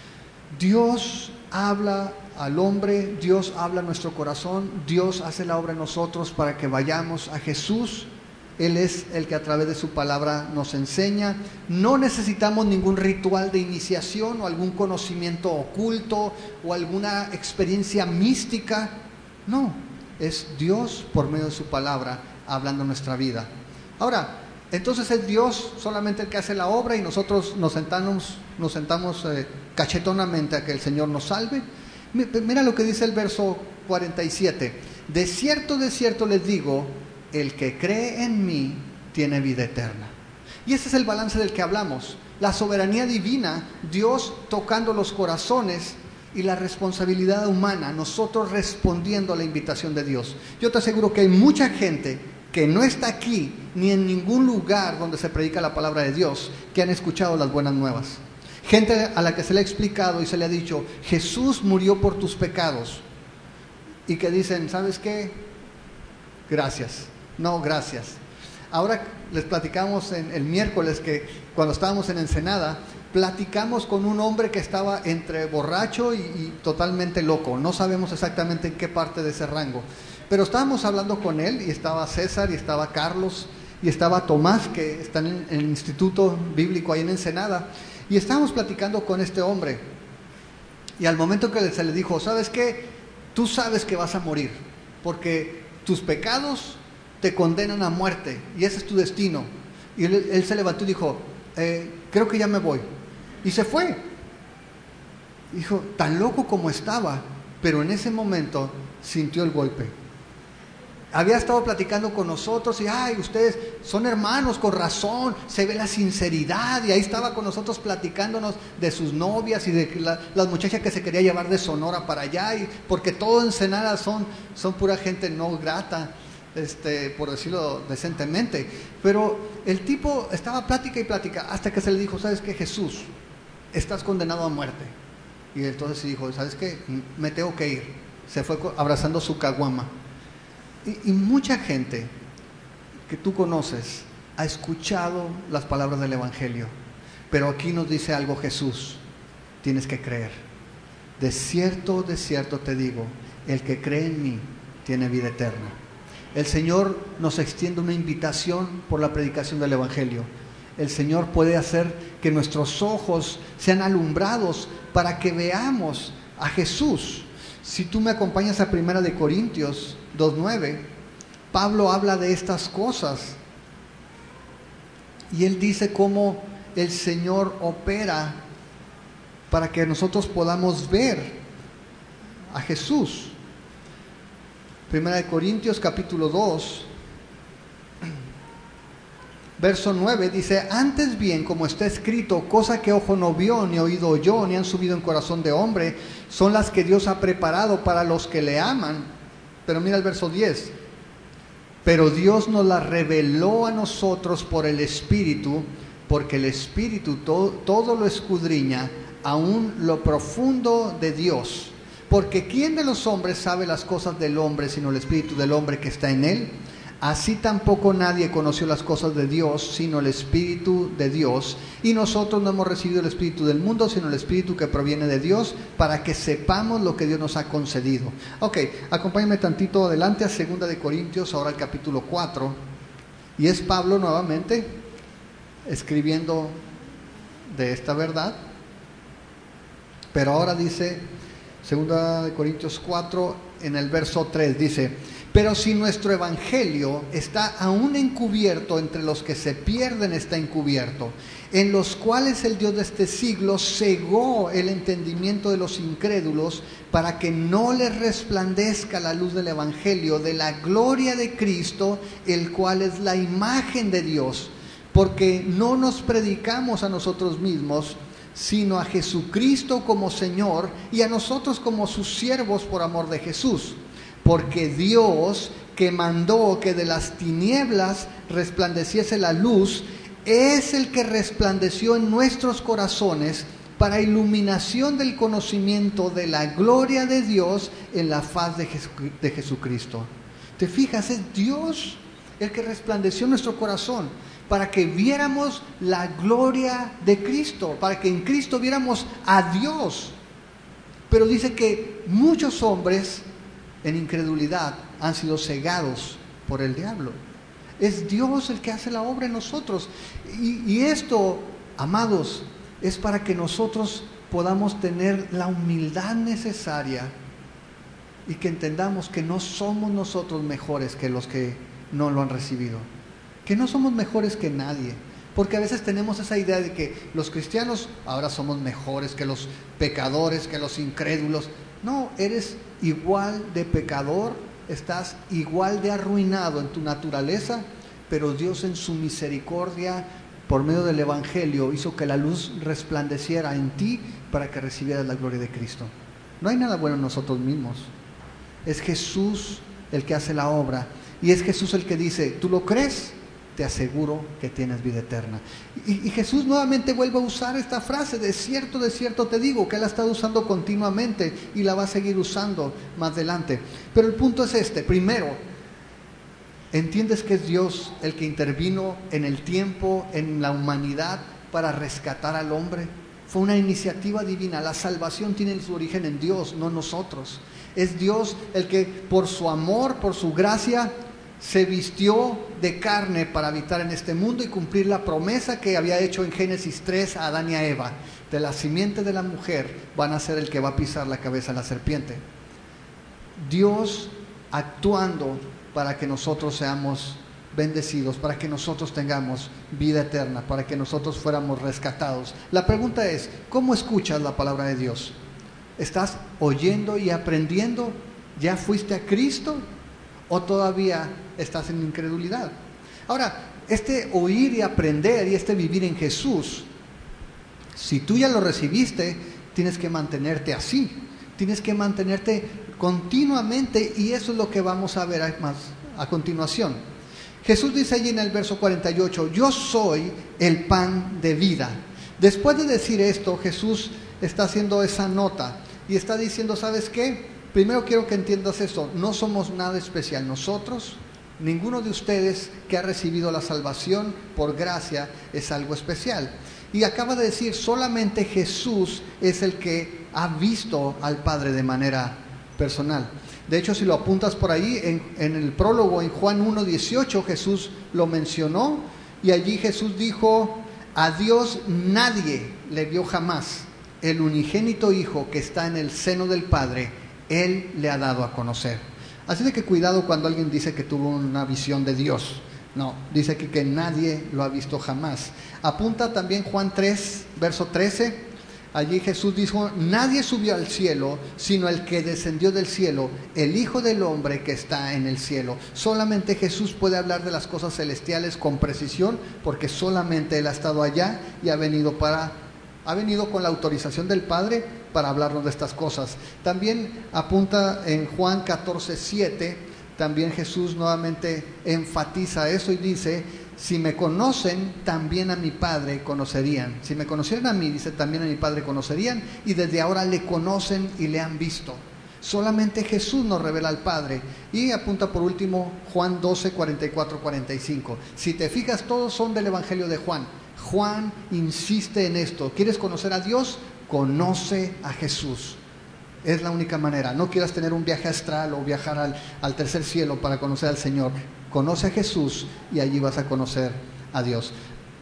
Dios habla al hombre, Dios habla a nuestro corazón, Dios hace la obra en nosotros para que vayamos a Jesús. Él es el que a través de su palabra nos enseña. No necesitamos ningún ritual de iniciación o algún conocimiento oculto o alguna experiencia mística. No, es Dios por medio de su palabra hablando nuestra vida. Ahora, entonces es Dios solamente el que hace la obra y nosotros nos sentamos, nos sentamos eh, cachetonamente a que el Señor nos salve. Mira lo que dice el verso cuarenta y siete. De cierto, de cierto les digo, el que cree en mí tiene vida eterna. Y ese es el balance del que hablamos. La soberanía divina, Dios tocando los corazones, y la responsabilidad humana, nosotros respondiendo a la invitación de Dios. Yo te aseguro que hay mucha gente que no está aquí ni en ningún lugar donde se predica la palabra de Dios, que han escuchado las buenas nuevas. Gente a la que se le ha explicado y se le ha dicho, Jesús murió por tus pecados, y que dicen, ¿sabes qué? Gracias. No, gracias. Ahora les platicamos en el miércoles que cuando estábamos en Ensenada, platicamos con un hombre que estaba entre borracho y, y totalmente loco. No sabemos exactamente en qué parte de ese rango, pero estábamos hablando con él, y estaba César, y estaba Carlos, y estaba Tomás, que están en, en el Instituto Bíblico ahí en Ensenada, y estábamos platicando con este hombre, y al momento que se le dijo, ¿sabes qué? Tú sabes que vas a morir, porque tus pecados te condenan a muerte, y ese es tu destino. Y él, él se levantó y dijo, eh, creo que ya me voy, y se fue. Dijo, tan loco como estaba, pero en ese momento sintió el golpe. Había estado platicando con nosotros y, ay, ustedes son hermanos, con razón, se ve la sinceridad, y ahí estaba con nosotros platicándonos de sus novias y de la, las muchachas que se quería llevar de Sonora para allá, y porque todo Ensenada son, son pura gente no grata, este, por decirlo decentemente. Pero el tipo estaba plática y plática hasta que se le dijo, ¿sabes qué, Jesús? Estás condenado a muerte. Y entonces dijo, ¿sabes qué? Me tengo que ir. Se fue abrazando su caguama. Y, y mucha gente que tú conoces ha escuchado las palabras del Evangelio, pero aquí nos dice algo Jesús: tienes que creer. De cierto, de cierto te digo, el que cree en mí tiene vida eterna. El Señor nos extiende una invitación por la predicación del Evangelio. El Señor puede hacer que nuestros ojos sean alumbrados para que veamos a Jesús. Si tú me acompañas a Primera de Corintios dos nueve, Pablo habla de estas cosas y él dice cómo el Señor opera para que nosotros podamos ver a Jesús. Primera de Corintios capítulo dos, verso nueve dice, antes bien, como está escrito, cosa que ojo no vio, ni oído oyó, ni han subido en corazón de hombre, son las que Dios ha preparado para los que le aman. Pero mira el verso diez, pero Dios nos las reveló a nosotros por el Espíritu, porque el Espíritu todo, todo lo escudriña, aún lo profundo de Dios. Porque ¿quién de los hombres sabe las cosas del hombre, sino el Espíritu del hombre que está en él? Así tampoco nadie conoció las cosas de Dios, sino el Espíritu de Dios. Y nosotros no hemos recibido el Espíritu del mundo, sino el Espíritu que proviene de Dios, para que sepamos lo que Dios nos ha concedido. Ok, acompáñame tantito adelante a Segunda de Corintios, ahora el capítulo cuatro. Y es Pablo nuevamente escribiendo de esta verdad. Pero ahora dice, Segunda de Corintios cuatro, en el verso tres, dice, pero si nuestro evangelio está aún encubierto, entre los que se pierden está encubierto, en los cuales el Dios de este siglo cegó el entendimiento de los incrédulos, para que no les resplandezca la luz del evangelio de la gloria de Cristo, el cual es la imagen de Dios. porque no nos predicamos a nosotros mismos, sino a Jesucristo como Señor y a nosotros como sus siervos por amor de Jesús. Porque Dios, que mandó que de las tinieblas resplandeciese la luz, es el que resplandeció en nuestros corazones para iluminación del conocimiento de la gloria de Dios en la faz de, Jesu- de Jesucristo. ¿Te fijas? Es Dios el que resplandeció en nuestro corazón para que viéramos la gloria de Cristo, para que en Cristo viéramos a Dios. Pero dice que muchos hombres en incredulidad han sido cegados por el diablo. Es Dios el que hace la obra en nosotros. Y, y esto, amados, es para que nosotros podamos tener la humildad necesaria y que entendamos que no somos nosotros mejores que los que no lo han recibido. Que no somos mejores que nadie. Porque a veces tenemos esa idea de que los cristianos ahora somos mejores que los pecadores, que los incrédulos. No, eres igual de pecador, estás igual de arruinado en tu naturaleza, pero Dios en su misericordia, por medio del Evangelio, hizo que la luz resplandeciera en ti para que recibieras la gloria de Cristo. No hay nada bueno en nosotros mismos. Es Jesús el que hace la obra. Y es Jesús el que dice, ¿tú lo crees? Te aseguro que tienes vida eterna. Y, y Jesús nuevamente vuelve a usar esta frase, de cierto, de cierto te digo, que Él la ha estado usando continuamente y la va a seguir usando más adelante. Pero el punto es este: primero, ¿entiendes que es Dios el que intervino en el tiempo, en la humanidad, para rescatar al hombre? Fue una iniciativa divina. La salvación tiene su origen en Dios, no en nosotros. Es Dios el que por su amor, por su gracia, se vistió de carne para habitar en este mundo y cumplir la promesa que había hecho en Génesis tres a Adán y a Eva. De la simiente de la mujer van a ser el que va a pisar la cabeza de la serpiente. Dios actuando para que nosotros seamos bendecidos, para que nosotros tengamos vida eterna, para que nosotros fuéramos rescatados. La pregunta es, ¿cómo escuchas la palabra de Dios? ¿Estás oyendo y aprendiendo? ¿Ya fuiste a Cristo? ¿O todavía estás en incredulidad? Ahora, este oír y aprender y este vivir en Jesús, si tú ya lo recibiste, tienes que mantenerte así. Tienes que mantenerte continuamente, y eso es lo que vamos a ver más a continuación. Jesús dice allí en el verso cuarenta y ocho, yo soy el pan de vida. Después de decir esto, Jesús está haciendo esa nota y está diciendo, ¿sabes qué? Primero quiero que entiendas esto, no somos nada especial nosotros, ninguno de ustedes que ha recibido la salvación por gracia es algo especial. Y acaba de decir, solamente Jesús es el que ha visto al Padre de manera personal. De hecho, si lo apuntas por ahí, en, en el prólogo, en Juan uno dieciocho, Jesús lo mencionó, y allí Jesús dijo, a Dios nadie le vio jamás, el unigénito Hijo que está en el seno del Padre, Él le ha dado a conocer. Así de que cuidado cuando alguien dice que tuvo una visión de Dios. No, dice aquí que nadie lo ha visto jamás. Apunta también Juan tres, verso trece. Allí Jesús dijo, nadie subió al cielo, sino el que descendió del cielo, el Hijo del Hombre que está en el cielo. Solamente Jesús puede hablar de las cosas celestiales con precisión, porque solamente Él ha estado allá y ha venido para, ha venido con la autorización del Padre para hablarnos de estas cosas. También apunta en Juan catorce, siete, también Jesús nuevamente enfatiza eso y dice, si me conocen, también a mi Padre conocerían. Si me conocieran a mí, dice, también a mi Padre conocerían, y desde ahora le conocen y le han visto. Solamente Jesús nos revela al Padre. Y apunta por último Juan doce, cuarenta y cuatro, cuarenta y cinco. Si te fijas, todos son del Evangelio de Juan. Juan insiste en esto. ¿Quieres conocer a Dios? Conoce a Jesús. Es la única manera. No quieras tener un viaje astral o viajar al, al tercer cielo para conocer al Señor. Conoce a Jesús y allí vas a conocer a Dios.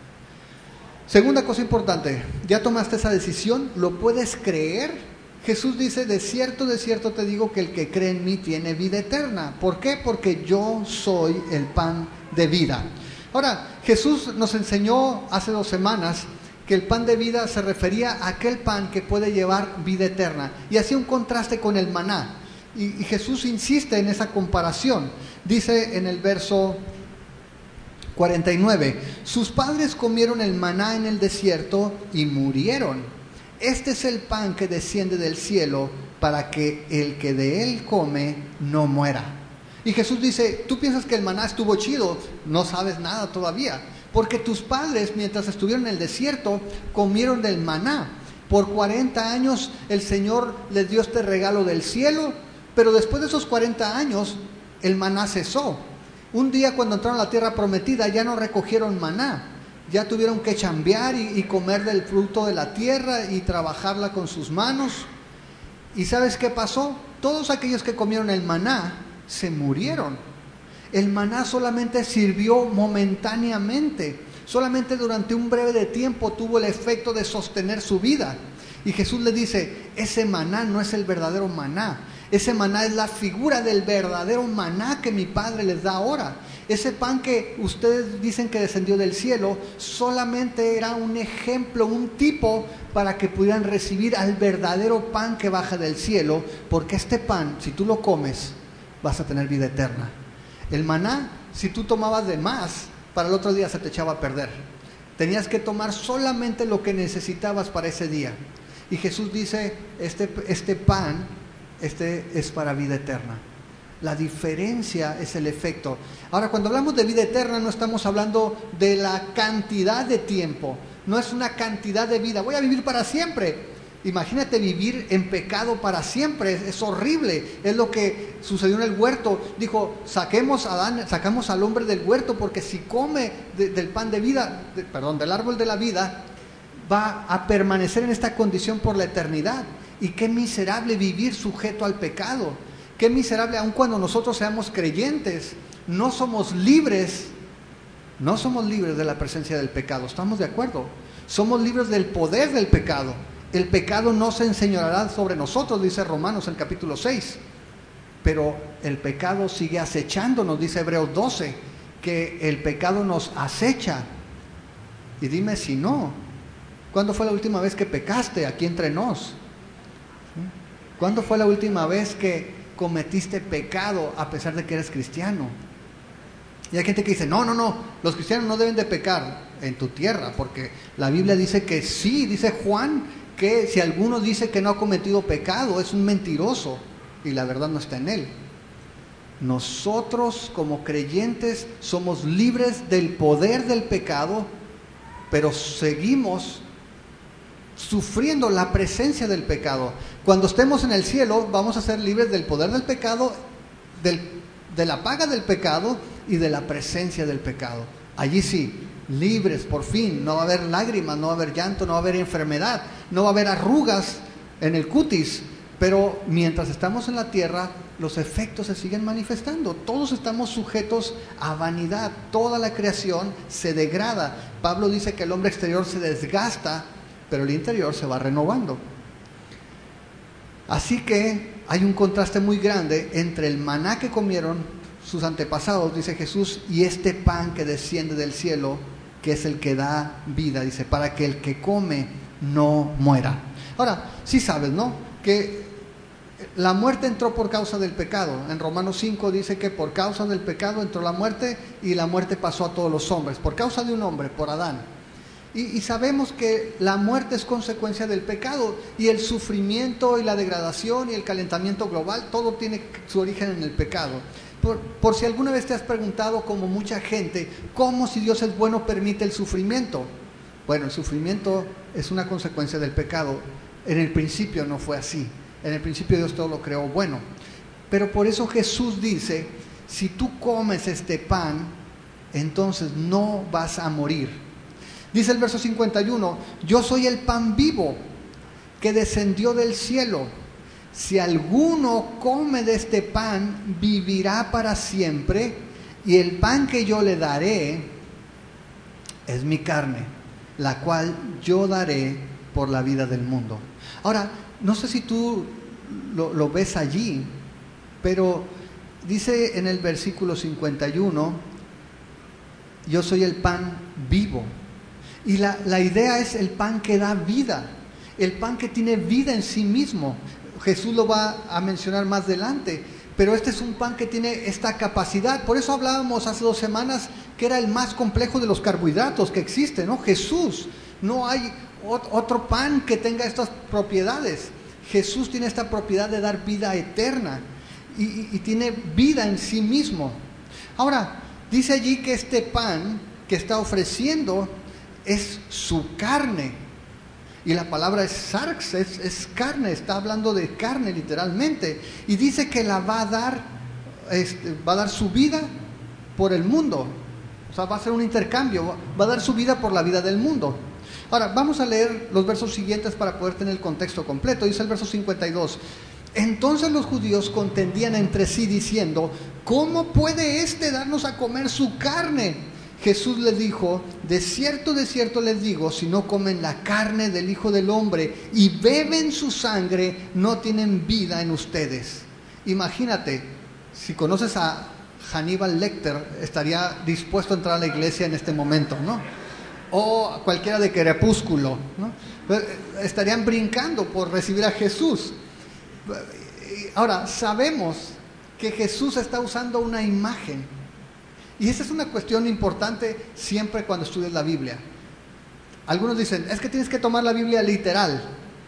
Segunda cosa importante, ¿ya tomaste esa decisión? ¿Lo puedes creer? Jesús dice, de cierto, de cierto te digo que el que cree en mí tiene vida eterna. ¿Por qué? Porque yo soy el pan de vida. Ahora, Jesús nos enseñó hace dos semanas que el pan de vida se refería a aquel pan que puede llevar vida eterna. Y hacía un contraste con el maná. Y, y Jesús insiste en esa comparación. Dice en el verso cuarenta y nueve. Sus padres comieron el maná en el desierto y murieron. Este es el pan que desciende del cielo para que el que de él come no muera. Y Jesús dice, tú piensas que el maná estuvo chido, no sabes nada todavía, porque tus padres mientras estuvieron en el desierto comieron del maná. Por cuarenta años el Señor les dio este regalo del cielo, pero después de esos cuarenta años el maná cesó. Un día cuando entraron a la tierra prometida ya no recogieron maná, ya tuvieron que chambear y, y comer del fruto de la tierra y trabajarla con sus manos. ¿Y sabes qué pasó? Todos aquellos que comieron el maná se murieron. El maná solamente sirvió momentáneamente, solamente durante un breve de tiempo tuvo el efecto de sostener su vida. Y Jesús le dice, ese maná no es el verdadero maná, ese maná es la figura del verdadero maná que mi Padre les da ahora. Ese pan que ustedes dicen que descendió del cielo solamente era un ejemplo, un tipo para que pudieran recibir al verdadero pan que baja del cielo, porque este pan, si tú lo comes, vas a tener vida eterna. El maná, si tú tomabas de más, para el otro día se te echaba a perder. Tenías que tomar solamente lo que necesitabas para ese día. Y Jesús dice, este, este pan este es para vida eterna. La diferencia es el efecto. Ahora, cuando hablamos de vida eterna, no estamos hablando de la cantidad de tiempo. No es una cantidad de vida. Voy a vivir para siempre. Imagínate vivir en pecado para siempre, es, es horrible. Es lo que sucedió en el huerto. Dijo, saquemos a Adán, sacamos al hombre del huerto, porque si come de, del pan de vida, de, perdón, del árbol de la vida, va a permanecer en esta condición por la eternidad. Y qué miserable vivir sujeto al pecado. Qué miserable, aun cuando nosotros seamos creyentes, no somos libres, no somos libres de la presencia del pecado. ¿Estamos de acuerdo? Somos libres del poder del pecado. El pecado no se enseñoreará sobre nosotros, dice Romanos en capítulo seis. Pero el pecado sigue acechándonos, dice Hebreos doce, que el pecado nos acecha. Y dime si no, ¿cuándo fue la última vez que pecaste aquí entre nos? ¿Cuándo fue la última vez que cometiste pecado a pesar de que eres cristiano? Y hay gente que dice, no, no, no, los cristianos no deben de pecar en tu tierra, porque la Biblia dice que sí, dice Juan, que si alguno dice que no ha cometido pecado, es un mentiroso, y la verdad no está en él. Nosotros como creyentes somos libres del poder del pecado, pero seguimos sufriendo la presencia del pecado. Cuando estemos en el cielo, vamos a ser libres del poder del pecado, del, de la paga del pecado y de la presencia del pecado. Allí sí, libres por fin, no va a haber lágrimas, no va a haber llanto, no va a haber enfermedad, no va a haber arrugas en el cutis, pero mientras estamos en la tierra, los efectos se siguen manifestando. Todos estamos sujetos a vanidad, toda la creación se degrada. Pablo dice que el hombre exterior se desgasta, pero el interior se va renovando. Así que hay un contraste muy grande entre el maná que comieron sus antepasados, dice Jesús, y este pan que desciende del cielo, que es el que da vida, dice, para que el que come no muera. Ahora, sí sabes, ¿no?, que la muerte entró por causa del pecado. En Romanos cinco dice que por causa del pecado entró la muerte, y la muerte pasó a todos los hombres, por causa de un hombre, por Adán. Y, y sabemos que la muerte es consecuencia del pecado, y el sufrimiento y la degradación y el calentamiento global, todo tiene su origen en el pecado. Por, por si alguna vez te has preguntado, como mucha gente, ¿cómo, si Dios es bueno, permite el sufrimiento? Bueno, el sufrimiento es una consecuencia del pecado. En el principio no fue así. En el principio Dios todo lo creó bueno. Pero por eso Jesús dice, si tú comes este pan, entonces no vas a morir. Dice el verso cincuenta y uno, yo soy el pan vivo que descendió del cielo. Si alguno come de este pan, vivirá para siempre, y el pan que yo le daré es mi carne, la cual yo daré por la vida del mundo. Ahora, no sé si tú lo, lo ves allí, pero dice en el versículo cincuenta y uno, yo soy el pan vivo. Y la, la idea es el pan que da vida, el pan que tiene vida en sí mismo. Jesús lo va a mencionar más adelante, pero este es un pan que tiene esta capacidad. Por eso hablábamos hace dos semanas que era el más complejo de los carbohidratos que existen, ¿no? Jesús, no hay otro pan que tenga estas propiedades. Jesús tiene esta propiedad de dar vida eterna y, y, y tiene vida en sí mismo. Ahora, dice allí que este pan que está ofreciendo es su carne. Y la palabra es sarx, es, es carne, está hablando de carne literalmente. Y dice que la va a dar, este, va a dar su vida por el mundo. O sea, va a ser un intercambio, va a dar su vida por la vida del mundo. Ahora, vamos a leer los versos siguientes para poder tener el contexto completo. Dice el verso cincuenta y dos. Entonces los judíos contendían entre sí diciendo, ¿cómo puede éste darnos a comer su carne? Jesús les dijo, de cierto, de cierto les digo, si no comen la carne del Hijo del Hombre y beben su sangre, no tienen vida en ustedes. Imagínate, si conoces a Hannibal Lecter, estaría dispuesto a entrar a la iglesia en este momento, ¿no? O cualquiera de Crepúsculo, ¿no? Estarían brincando por recibir a Jesús. Ahora, sabemos que Jesús está usando una imagen. Y esa es una cuestión importante siempre cuando estudias la Biblia. Algunos dicen, es que tienes que tomar la Biblia literal.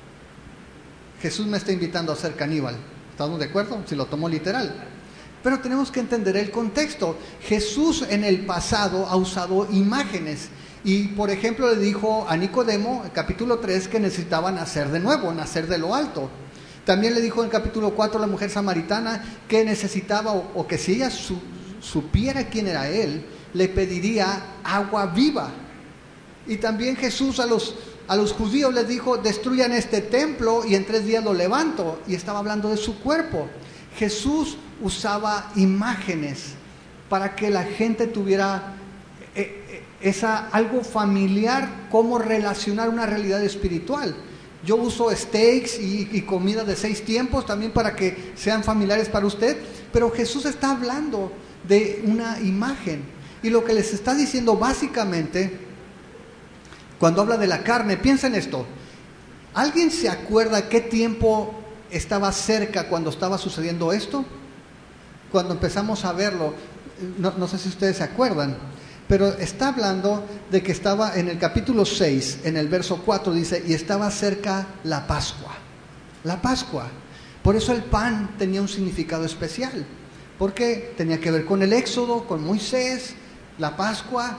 Jesús me está invitando a ser caníbal. ¿Estamos de acuerdo? Si lo tomo literal. Pero tenemos que entender el contexto. Jesús en el pasado ha usado imágenes. Y por ejemplo le dijo a Nicodemo, en capítulo tres, que necesitaba nacer de nuevo, nacer de lo alto. También le dijo en capítulo cuatro a la mujer samaritana que necesitaba, o, o que si ella su, supiera quién era él, le pediría agua viva. Y también Jesús a los, a los judíos les dijo, destruyan este templo y en tres días lo levanto. Y estaba hablando de su cuerpo. Jesús usaba imágenes para que la gente tuviera eh, esa, algo familiar, cómo relacionar una realidad espiritual. Yo uso steaks y, y comida de seis tiempos también para que sean familiares para usted, pero Jesús está hablando de una imagen. Y lo que les está diciendo básicamente, cuando habla de la carne, piensa en esto. ¿Alguien se acuerda qué tiempo estaba cerca cuando estaba sucediendo esto? Cuando empezamos a verlo, no, no sé si ustedes se acuerdan, pero está hablando de que estaba en el capítulo seis, en el verso cuatro dice, y estaba cerca la Pascua. La Pascua. Por eso el pan tenía un significado especial, porque tenía que ver con el Éxodo, con Moisés, la Pascua.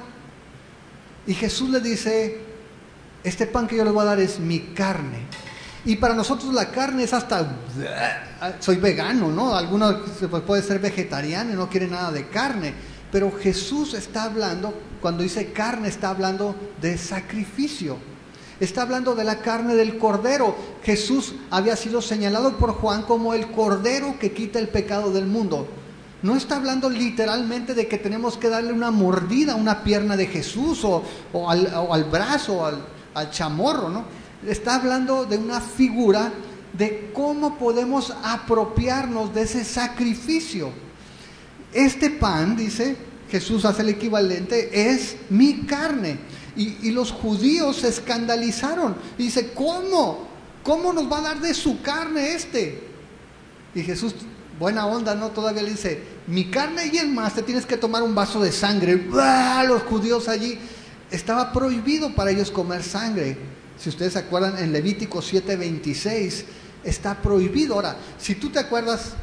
Y Jesús le dice, este pan que yo les voy a dar es mi carne. Y para nosotros la carne es hasta, soy vegano, ¿no? Algunos puede ser vegetariano y no quiere nada de carne. Pero Jesús está hablando, cuando dice carne, está hablando de sacrificio. Está hablando de la carne del cordero. Jesús había sido señalado por Juan como el cordero que quita el pecado del mundo. No está hablando literalmente de que tenemos que darle una mordida a una pierna de Jesús o, o, al, o al brazo, o al, al chamorro, ¿no? Está hablando de una figura de cómo podemos apropiarnos de ese sacrificio. Este pan, dice, Jesús hace el equivalente, es mi carne. Y, y los judíos se escandalizaron. Y dice, ¿cómo? ¿Cómo nos va a dar de su carne este? Y Jesús, buena onda, ¿no? Todavía le dice, mi carne y el más, te tienes que tomar un vaso de sangre. ¡Bah! Los judíos allí, estaba prohibido para ellos comer sangre. Si ustedes se acuerdan, en Levítico siete veintiséis, está prohibido. Ahora, si tú te acuerdas,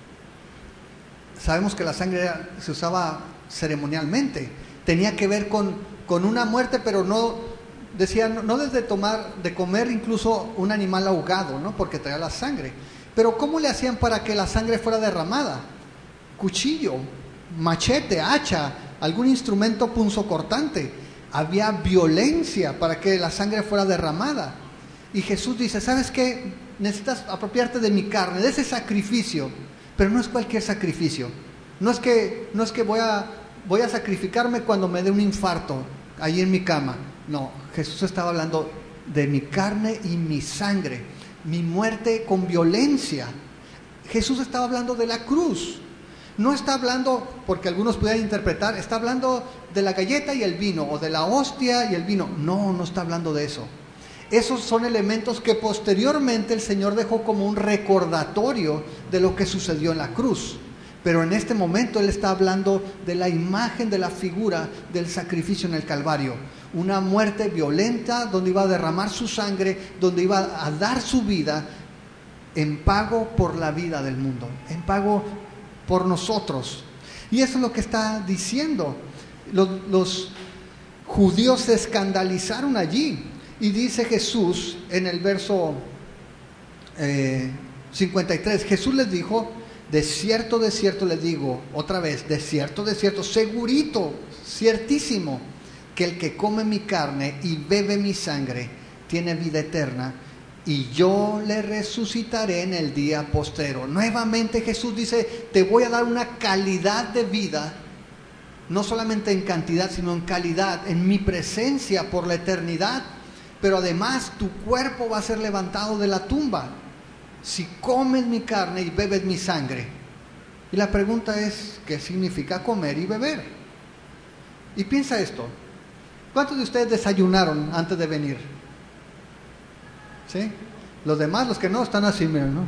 sabemos que la sangre se usaba ceremonialmente, tenía que ver con, con una muerte, pero no, decían, no desde tomar, de comer incluso un animal ahogado, ¿no? Porque traía la sangre. Pero ¿cómo le hacían para que la sangre fuera derramada? Cuchillo, machete, hacha, algún instrumento punzocortante. Había violencia para que la sangre fuera derramada. Y Jesús dice, ¿sabes qué? Necesitas apropiarte de mi carne, de ese sacrificio. Pero no es cualquier sacrificio. No es que, no es que voy a, voy a sacrificarme cuando me dé un infarto ahí en mi cama. No, Jesús estaba hablando de mi carne y mi sangre, mi muerte con violencia. Jesús estaba hablando de la cruz. No está hablando, porque algunos pudieran interpretar, está hablando de la galleta y el vino, o de la hostia y el vino. No, no está hablando de eso. Esos son elementos que posteriormente el Señor dejó como un recordatorio de lo que sucedió en la cruz. Pero en este momento Él está hablando de la imagen, de la figura del sacrificio en el Calvario. Una muerte violenta donde iba a derramar su sangre, donde iba a dar su vida en pago por la vida del mundo, en pago por nosotros. Y eso es lo que está diciendo. Los, los judíos se escandalizaron allí. Y dice Jesús en el verso eh, cincuenta y tres, Jesús les dijo: de cierto, de cierto les digo, otra vez, de cierto, de cierto, segurito, ciertísimo, que el que come mi carne y bebe mi sangre tiene vida eterna, y yo le resucitaré en el día postero. Nuevamente Jesús dice: te voy a dar una calidad de vida, no solamente en cantidad, sino en calidad, en mi presencia por la eternidad. Pero además tu cuerpo va a ser levantado de la tumba si comes mi carne y bebes mi sangre. Y la pregunta es, ¿qué significa comer y beber? Y piensa esto: ¿cuántos de ustedes desayunaron antes de venir? ¿Sí? Los demás, los que no, están así, ¿no?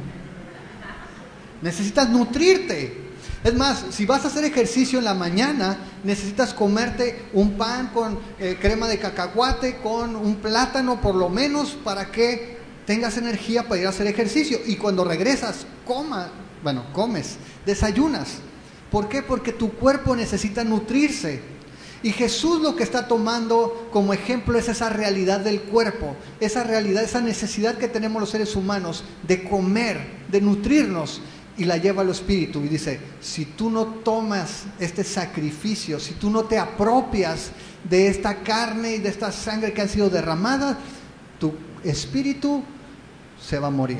Necesitas nutrirte. Es más, si vas a hacer ejercicio en la mañana, necesitas comerte un pan con eh, crema de cacahuate, con un plátano por lo menos, para que tengas energía para ir a hacer ejercicio. Y cuando regresas, coma, bueno, comes, desayunas. ¿Por qué? Porque tu cuerpo necesita nutrirse. Y Jesús lo que está tomando como ejemplo es esa realidad del cuerpo, esa realidad, esa necesidad que tenemos los seres humanos de comer, de nutrirnos. Y la lleva al espíritu y dice: si tú no tomas este sacrificio, si tú no te apropias de esta carne y de esta sangre que han sido derramadas, tu espíritu se va a morir.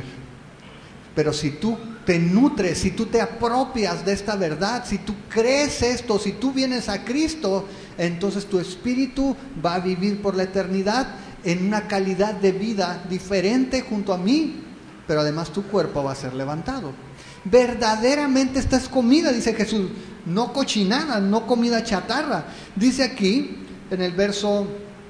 Pero si tú te nutres, si tú te apropias de esta verdad, si tú crees esto, si tú vienes a Cristo, entonces tu espíritu va a vivir por la eternidad en una calidad de vida diferente junto a mí, pero además tu cuerpo va a ser levantado. Verdaderamente esta es comida, dice Jesús, no cochinada, no comida chatarra. Dice aquí en el verso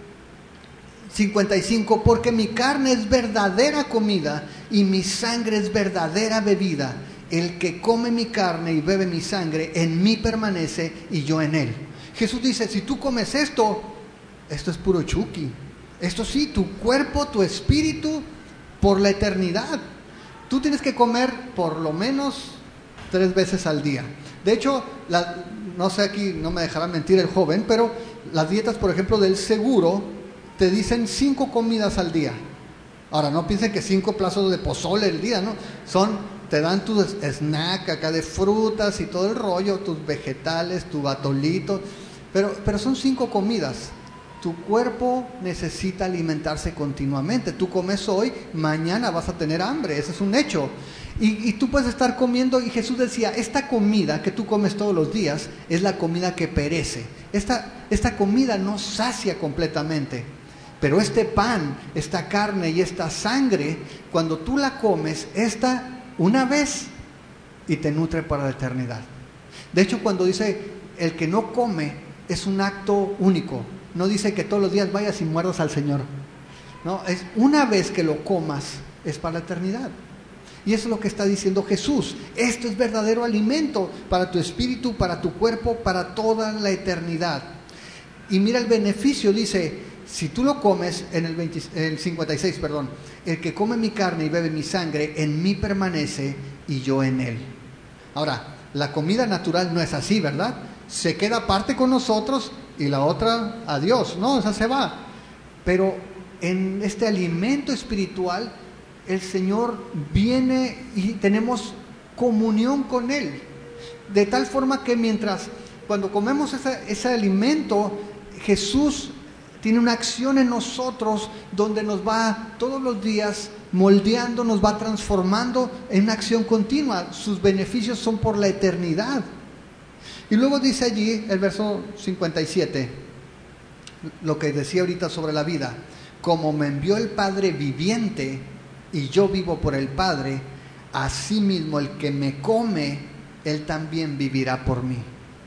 cincuenta y cinco: porque mi carne es verdadera comida y mi sangre es verdadera bebida. El que come mi carne y bebe mi sangre, en mí permanece y yo en él. Jesús dice: si tú comes esto, esto es puro chuki. Esto sí, tu cuerpo, tu espíritu, por la eternidad. Tú tienes que comer por lo menos tres veces al día. De hecho, la, no sé, aquí no me dejará mentir el joven, pero las dietas, por ejemplo, del seguro, te dicen cinco comidas al día. Ahora, no piensen que cinco plazos de pozole al día, ¿no? Son, te dan tu snack acá de frutas y todo el rollo, tus vegetales, tu atolito, pero, pero son cinco comidas. Tu cuerpo necesita alimentarse continuamente. Tú comes hoy, mañana vas a tener hambre, ese es un hecho. Y, y tú puedes estar comiendo, y Jesús decía: esta comida que tú comes todos los días es la comida que perece. Esta, esta comida no sacia completamente. Pero este pan, esta carne y esta sangre, cuando tú la comes, esta una vez y te nutre para la eternidad. De hecho, cuando dice el que no come, es un acto único. No dice que todos los días vayas y muerdas al Señor. No, es una vez que lo comas, es para la eternidad. Y eso es lo que está diciendo Jesús. Esto es verdadero alimento para tu espíritu, para tu cuerpo, para toda la eternidad. Y mira el beneficio, dice: si tú lo comes, en el, veinte, el cincuenta y seis, perdón, el que come mi carne y bebe mi sangre, en mí permanece y yo en él. Ahora, la comida natural no es así, ¿verdad? Se queda aparte con nosotros y la otra, adiós, no, esa se va. Pero en este alimento espiritual, el Señor viene y tenemos comunión con Él, de tal forma que mientras, cuando comemos ese, ese alimento, Jesús tiene una acción en nosotros donde nos va todos los días moldeando, nos va transformando en una acción continua. Sus beneficios son por la eternidad. Y luego dice allí el verso cincuenta y siete, lo que decía ahorita sobre la vida: como me envió el Padre viviente y yo vivo por el Padre, asimismo el que me come, él también vivirá por mí.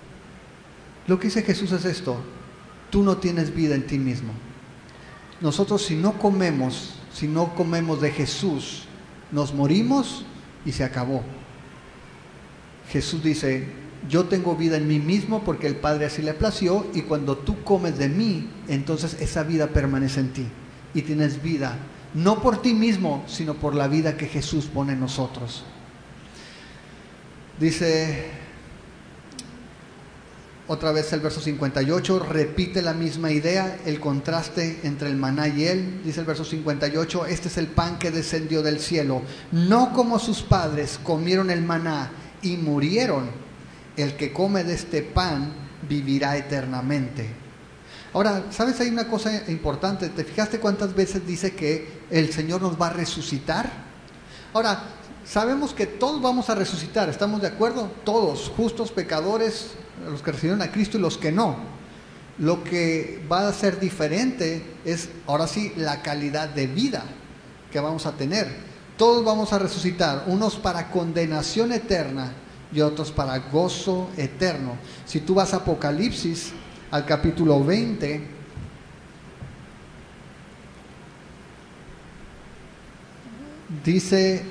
Lo que dice Jesús es esto: tú no tienes vida en ti mismo. Nosotros, si no comemos, si no comemos de Jesús, nos morimos y se acabó. Jesús dice, yo tengo vida en mí mismo porque el Padre así le plació, y cuando tú comes de mí, entonces esa vida permanece en ti y tienes vida, no por ti mismo, sino por la vida que Jesús pone en nosotros. Dice otra vez el verso cincuenta y ocho, repite la misma idea, el contraste entre el maná y él. Dice el verso cincuenta y ocho, este es el pan que descendió del cielo, no como sus padres comieron el maná y murieron. El que come de este pan vivirá eternamente. Ahora, ¿sabes? Hay una cosa importante. ¿Te fijaste cuántas veces dice que el Señor nos va a resucitar? Ahora, sabemos que todos vamos a resucitar, ¿estamos de acuerdo? Todos, justos, pecadores, los que recibieron a Cristo y los que no. Lo que va a ser diferente es, ahora sí, la calidad de vida que vamos a tener. Todos vamos a resucitar, unos para condenación eterna y otros para gozo eterno. Si tú vas a Apocalipsis, al capítulo veinte, dice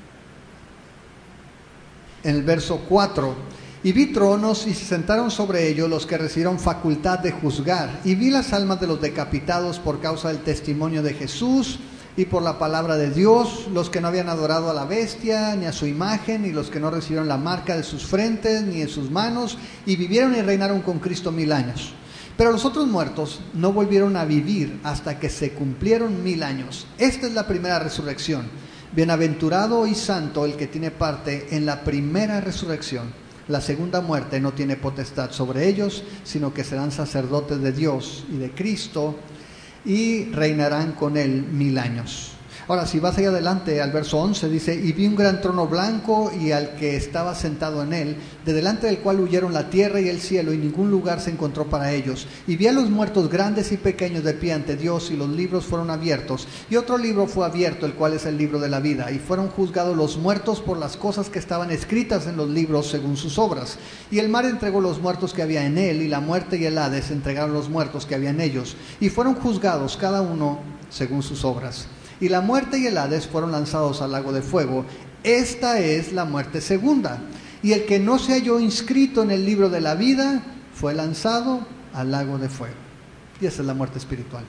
en el verso cuatro, y vi tronos y se sentaron sobre ellos los que recibieron facultad de juzgar, y vi las almas de los decapitados por causa del testimonio de Jesús y por la palabra de Dios, los que no habían adorado a la bestia ni a su imagen, y los que no recibieron la marca de sus frentes ni en sus manos, y vivieron y reinaron con Cristo mil años. Pero los otros muertos no volvieron a vivir hasta que se cumplieron mil años. Esta es la primera resurrección. Bienaventurado y santo el que tiene parte en la primera resurrección. La segunda muerte no tiene potestad sobre ellos, sino que serán sacerdotes de Dios y de Cristo, y reinarán con él mil años. Ahora, si vas ahí adelante al verso once, dice, y vi un gran trono blanco y al que estaba sentado en él, de delante del cual huyeron la tierra y el cielo, y ningún lugar se encontró para ellos. Y vi a los muertos grandes y pequeños de pie ante Dios, y los libros fueron abiertos. Y otro libro fue abierto, el cual es el libro de la vida. Y fueron juzgados los muertos por las cosas que estaban escritas en los libros según sus obras. Y el mar entregó los muertos que había en él, y la muerte y el Hades entregaron los muertos que había en ellos. Y fueron juzgados cada uno según sus obras. Y la muerte y el Hades fueron lanzados al lago de fuego. Esta es la muerte segunda. Y el que no se halló inscrito en el libro de la vida fue lanzado al lago de fuego. Y esa es la muerte espiritual.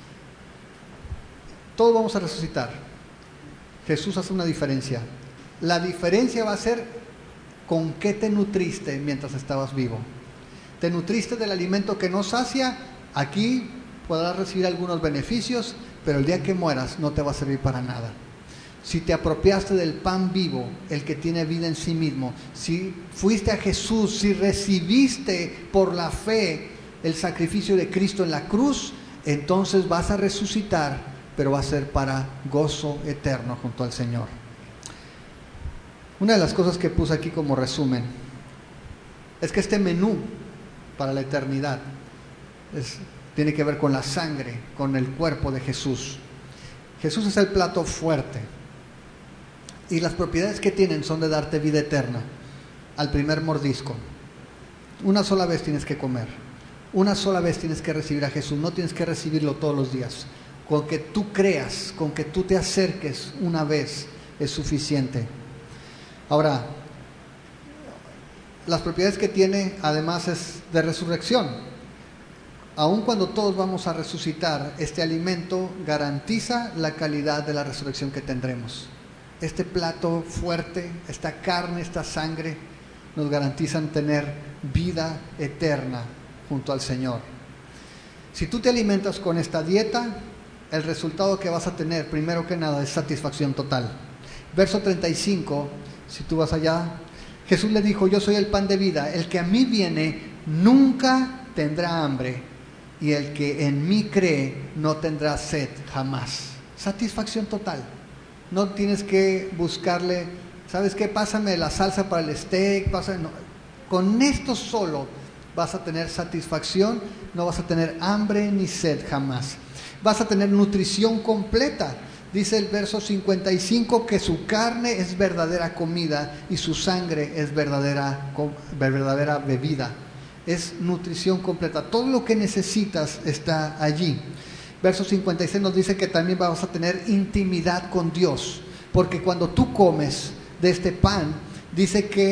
Todos vamos a resucitar. Jesús hace una diferencia. La diferencia va a ser con qué te nutriste mientras estabas vivo. ¿Te nutriste del alimento que no sacia? Aquí podrás recibir algunos beneficios, pero el día que mueras no te va a servir para nada. Si te apropiaste del pan vivo, el que tiene vida en sí mismo, si fuiste a Jesús, si recibiste por la fe el sacrificio de Cristo en la cruz, entonces vas a resucitar, pero va a ser para gozo eterno junto al Señor. Una de las cosas que puse aquí como resumen es que este menú para la eternidad es tiene que ver con la sangre, con el cuerpo de Jesús. Jesús es el plato fuerte, y las propiedades que tienen son de darte vida eterna al primer mordisco. Una sola vez tienes que comer, una sola vez tienes que recibir a Jesús, no tienes que recibirlo todos los días. Con que tú creas, con que tú te acerques una vez es suficiente. Ahora, las propiedades que tiene además es de resurrección. Aun cuando todos vamos a resucitar, este alimento garantiza la calidad de la resurrección que tendremos. Este plato fuerte, esta carne, esta sangre, nos garantizan tener vida eterna junto al Señor. Si tú te alimentas con esta dieta, el resultado que vas a tener, primero que nada, es satisfacción total. Verso treinta y cinco, si tú vas allá, Jesús le dijo, yo soy el pan de vida, el que a mí viene nunca tendrá hambre, y el que en mí cree no tendrá sed jamás. Satisfacción total. No tienes que buscarle, ¿sabes qué? Pásame la salsa para el steak, pásame... No. Con esto solo vas a tener satisfacción, no vas a tener hambre ni sed jamás. Vas a tener nutrición completa. Dice el verso cincuenta y cinco que su carne es verdadera comida y su sangre es verdadera, verdadera bebida. Es nutrición completa. Todo lo que necesitas está allí. Verso cincuenta y seis nos dice que también vas a tener intimidad con Dios, porque cuando tú comes de este pan, dice que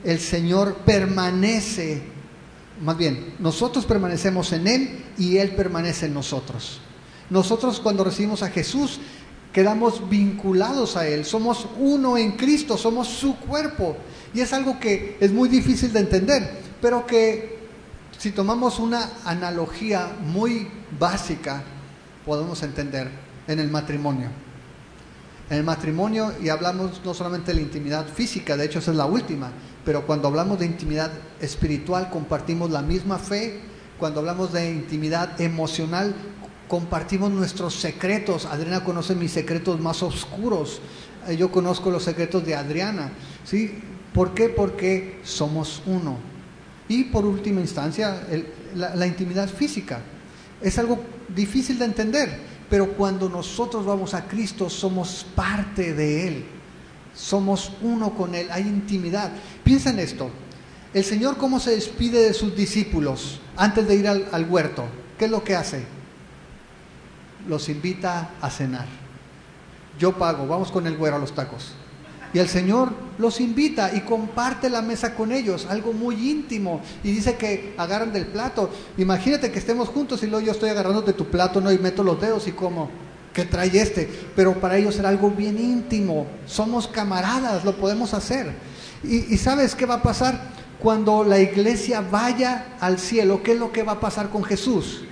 el Señor permanece, más bien, nosotros permanecemos en Él y Él permanece en nosotros. Nosotros cuando recibimos a Jesús quedamos vinculados a Él, somos uno en Cristo, somos su cuerpo. Y es algo que es muy difícil de entender, pero que si tomamos una analogía muy básica, podemos entender en el matrimonio. En el matrimonio, y hablamos no solamente de la intimidad física, de hecho esa es la última, pero cuando hablamos de intimidad espiritual compartimos la misma fe. Cuando hablamos de intimidad emocional compartimos nuestros secretos. Adriana conoce mis secretos más oscuros, yo conozco los secretos de Adriana, ¿sí? ¿Por qué? Porque somos uno. Y por última instancia, el, la, la intimidad física es algo difícil de entender, pero cuando nosotros vamos a Cristo somos parte de Él, somos uno con Él, hay intimidad. Piensa en esto, el Señor cómo se despide de sus discípulos antes de ir al, al huerto. ¿Qué es lo que hace? Los invita a cenar. Yo pago, vamos con el güero a los tacos. Y el Señor los invita y comparte la mesa con ellos, algo muy íntimo. Y dice que agarran del plato. Imagínate que estemos juntos y luego yo estoy agarrando de tu plato, ¿no? Y meto los dedos y como, ¿qué trae este? Pero para ellos era algo bien íntimo. Somos camaradas, lo podemos hacer. Y, y ¿sabes qué va a pasar? Cuando la iglesia vaya al cielo, ¿qué es lo que va a pasar con Jesús?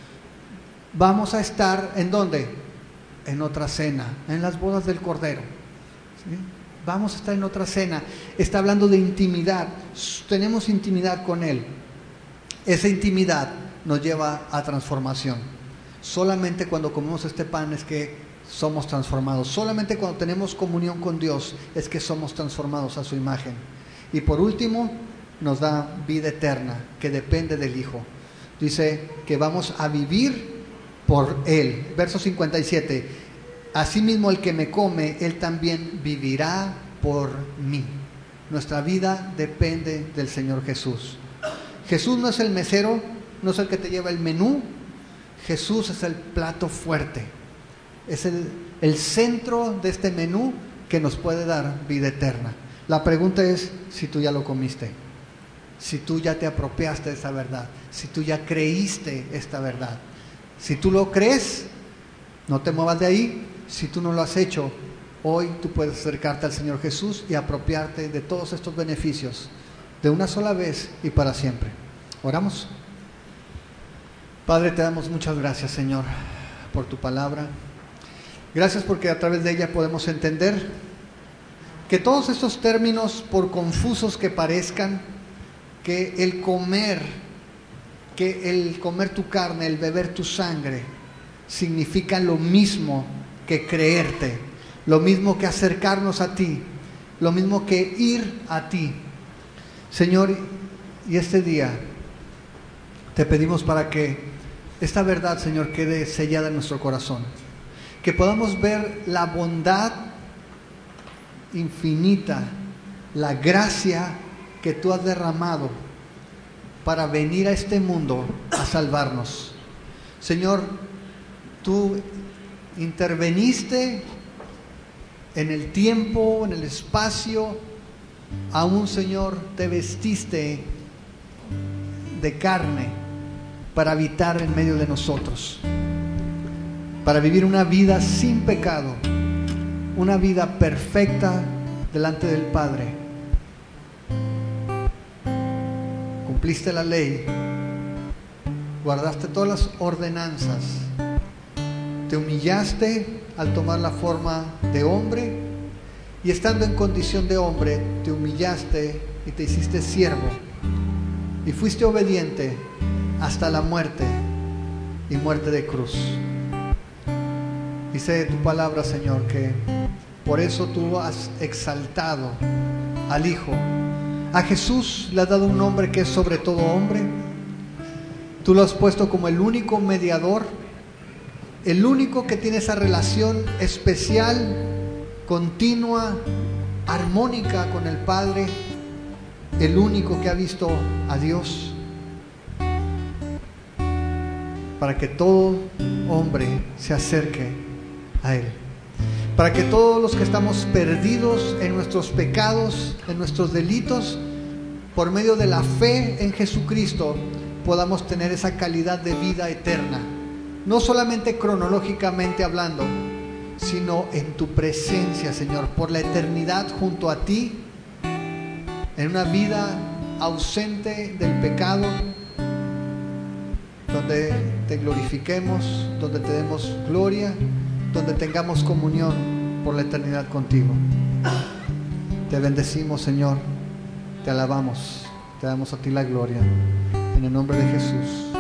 Vamos a estar, ¿en dónde? En otra cena, en las bodas del Cordero. ¿Sí? Vamos a estar en otra cena. Está hablando de intimidad. Tenemos intimidad con Él. Esa intimidad nos lleva a transformación. Solamente cuando comemos este pan es que somos transformados. Solamente cuando tenemos comunión con Dios es que somos transformados a su imagen. Y por último, nos da vida eterna, que depende del Hijo. Dice que vamos a vivir por Él. Verso cincuenta y siete. Asimismo el que me come, él también vivirá por mí. Nuestra vida depende del Señor Jesús. Jesús no es el mesero, no es el que te lleva el menú. Jesús es el plato fuerte. Es el, el centro de este menú que nos puede dar vida eterna. La pregunta es si tú ya lo comiste, si tú ya te apropiaste de esa verdad, si tú ya creíste esta verdad. Si tú lo crees, no te muevas de ahí. Si tú no lo has hecho, hoy tú puedes acercarte al Señor Jesús y apropiarte de todos estos beneficios de una sola vez y para siempre. Oramos. Padre, te damos muchas gracias, Señor, por tu palabra. Gracias porque a través de ella podemos entender que todos estos términos, por confusos que parezcan, que el comer, que el comer tu carne, el beber tu sangre, significan lo mismo que creerte, lo mismo que acercarnos a ti, lo mismo que ir a ti. Señor, y este día te pedimos para que esta verdad, Señor, quede sellada en nuestro corazón, que podamos ver la bondad infinita, la gracia que tú has derramado para venir a este mundo a salvarnos. Señor, tú interveniste en el tiempo, en el espacio, aún, Señor, te vestiste de carne para habitar en medio de nosotros, para vivir una vida sin pecado, una vida perfecta delante del Padre. Cumpliste la ley, guardaste todas las ordenanzas, te humillaste al tomar la forma de hombre y estando en condición de hombre te humillaste y te hiciste siervo y fuiste obediente hasta la muerte y muerte de cruz. Dice tu palabra, Señor, que por eso tú has exaltado al Hijo. A Jesús le has dado un nombre que es sobre todo hombre. Tú lo has puesto como el único mediador, el único que tiene esa relación especial, continua, armónica con el Padre, el único que ha visto a Dios, para que todo hombre se acerque a Él, para que todos los que estamos perdidos en nuestros pecados, en nuestros delitos, por medio de la fe en Jesucristo, podamos tener esa calidad de vida eterna, no solamente cronológicamente hablando, sino en tu presencia, Señor, por la eternidad junto a ti, en una vida ausente del pecado, donde te glorifiquemos, donde te demos gloria, donde tengamos comunión por la eternidad contigo. Te bendecimos, Señor, te alabamos, te damos a ti la gloria, en el nombre de Jesús.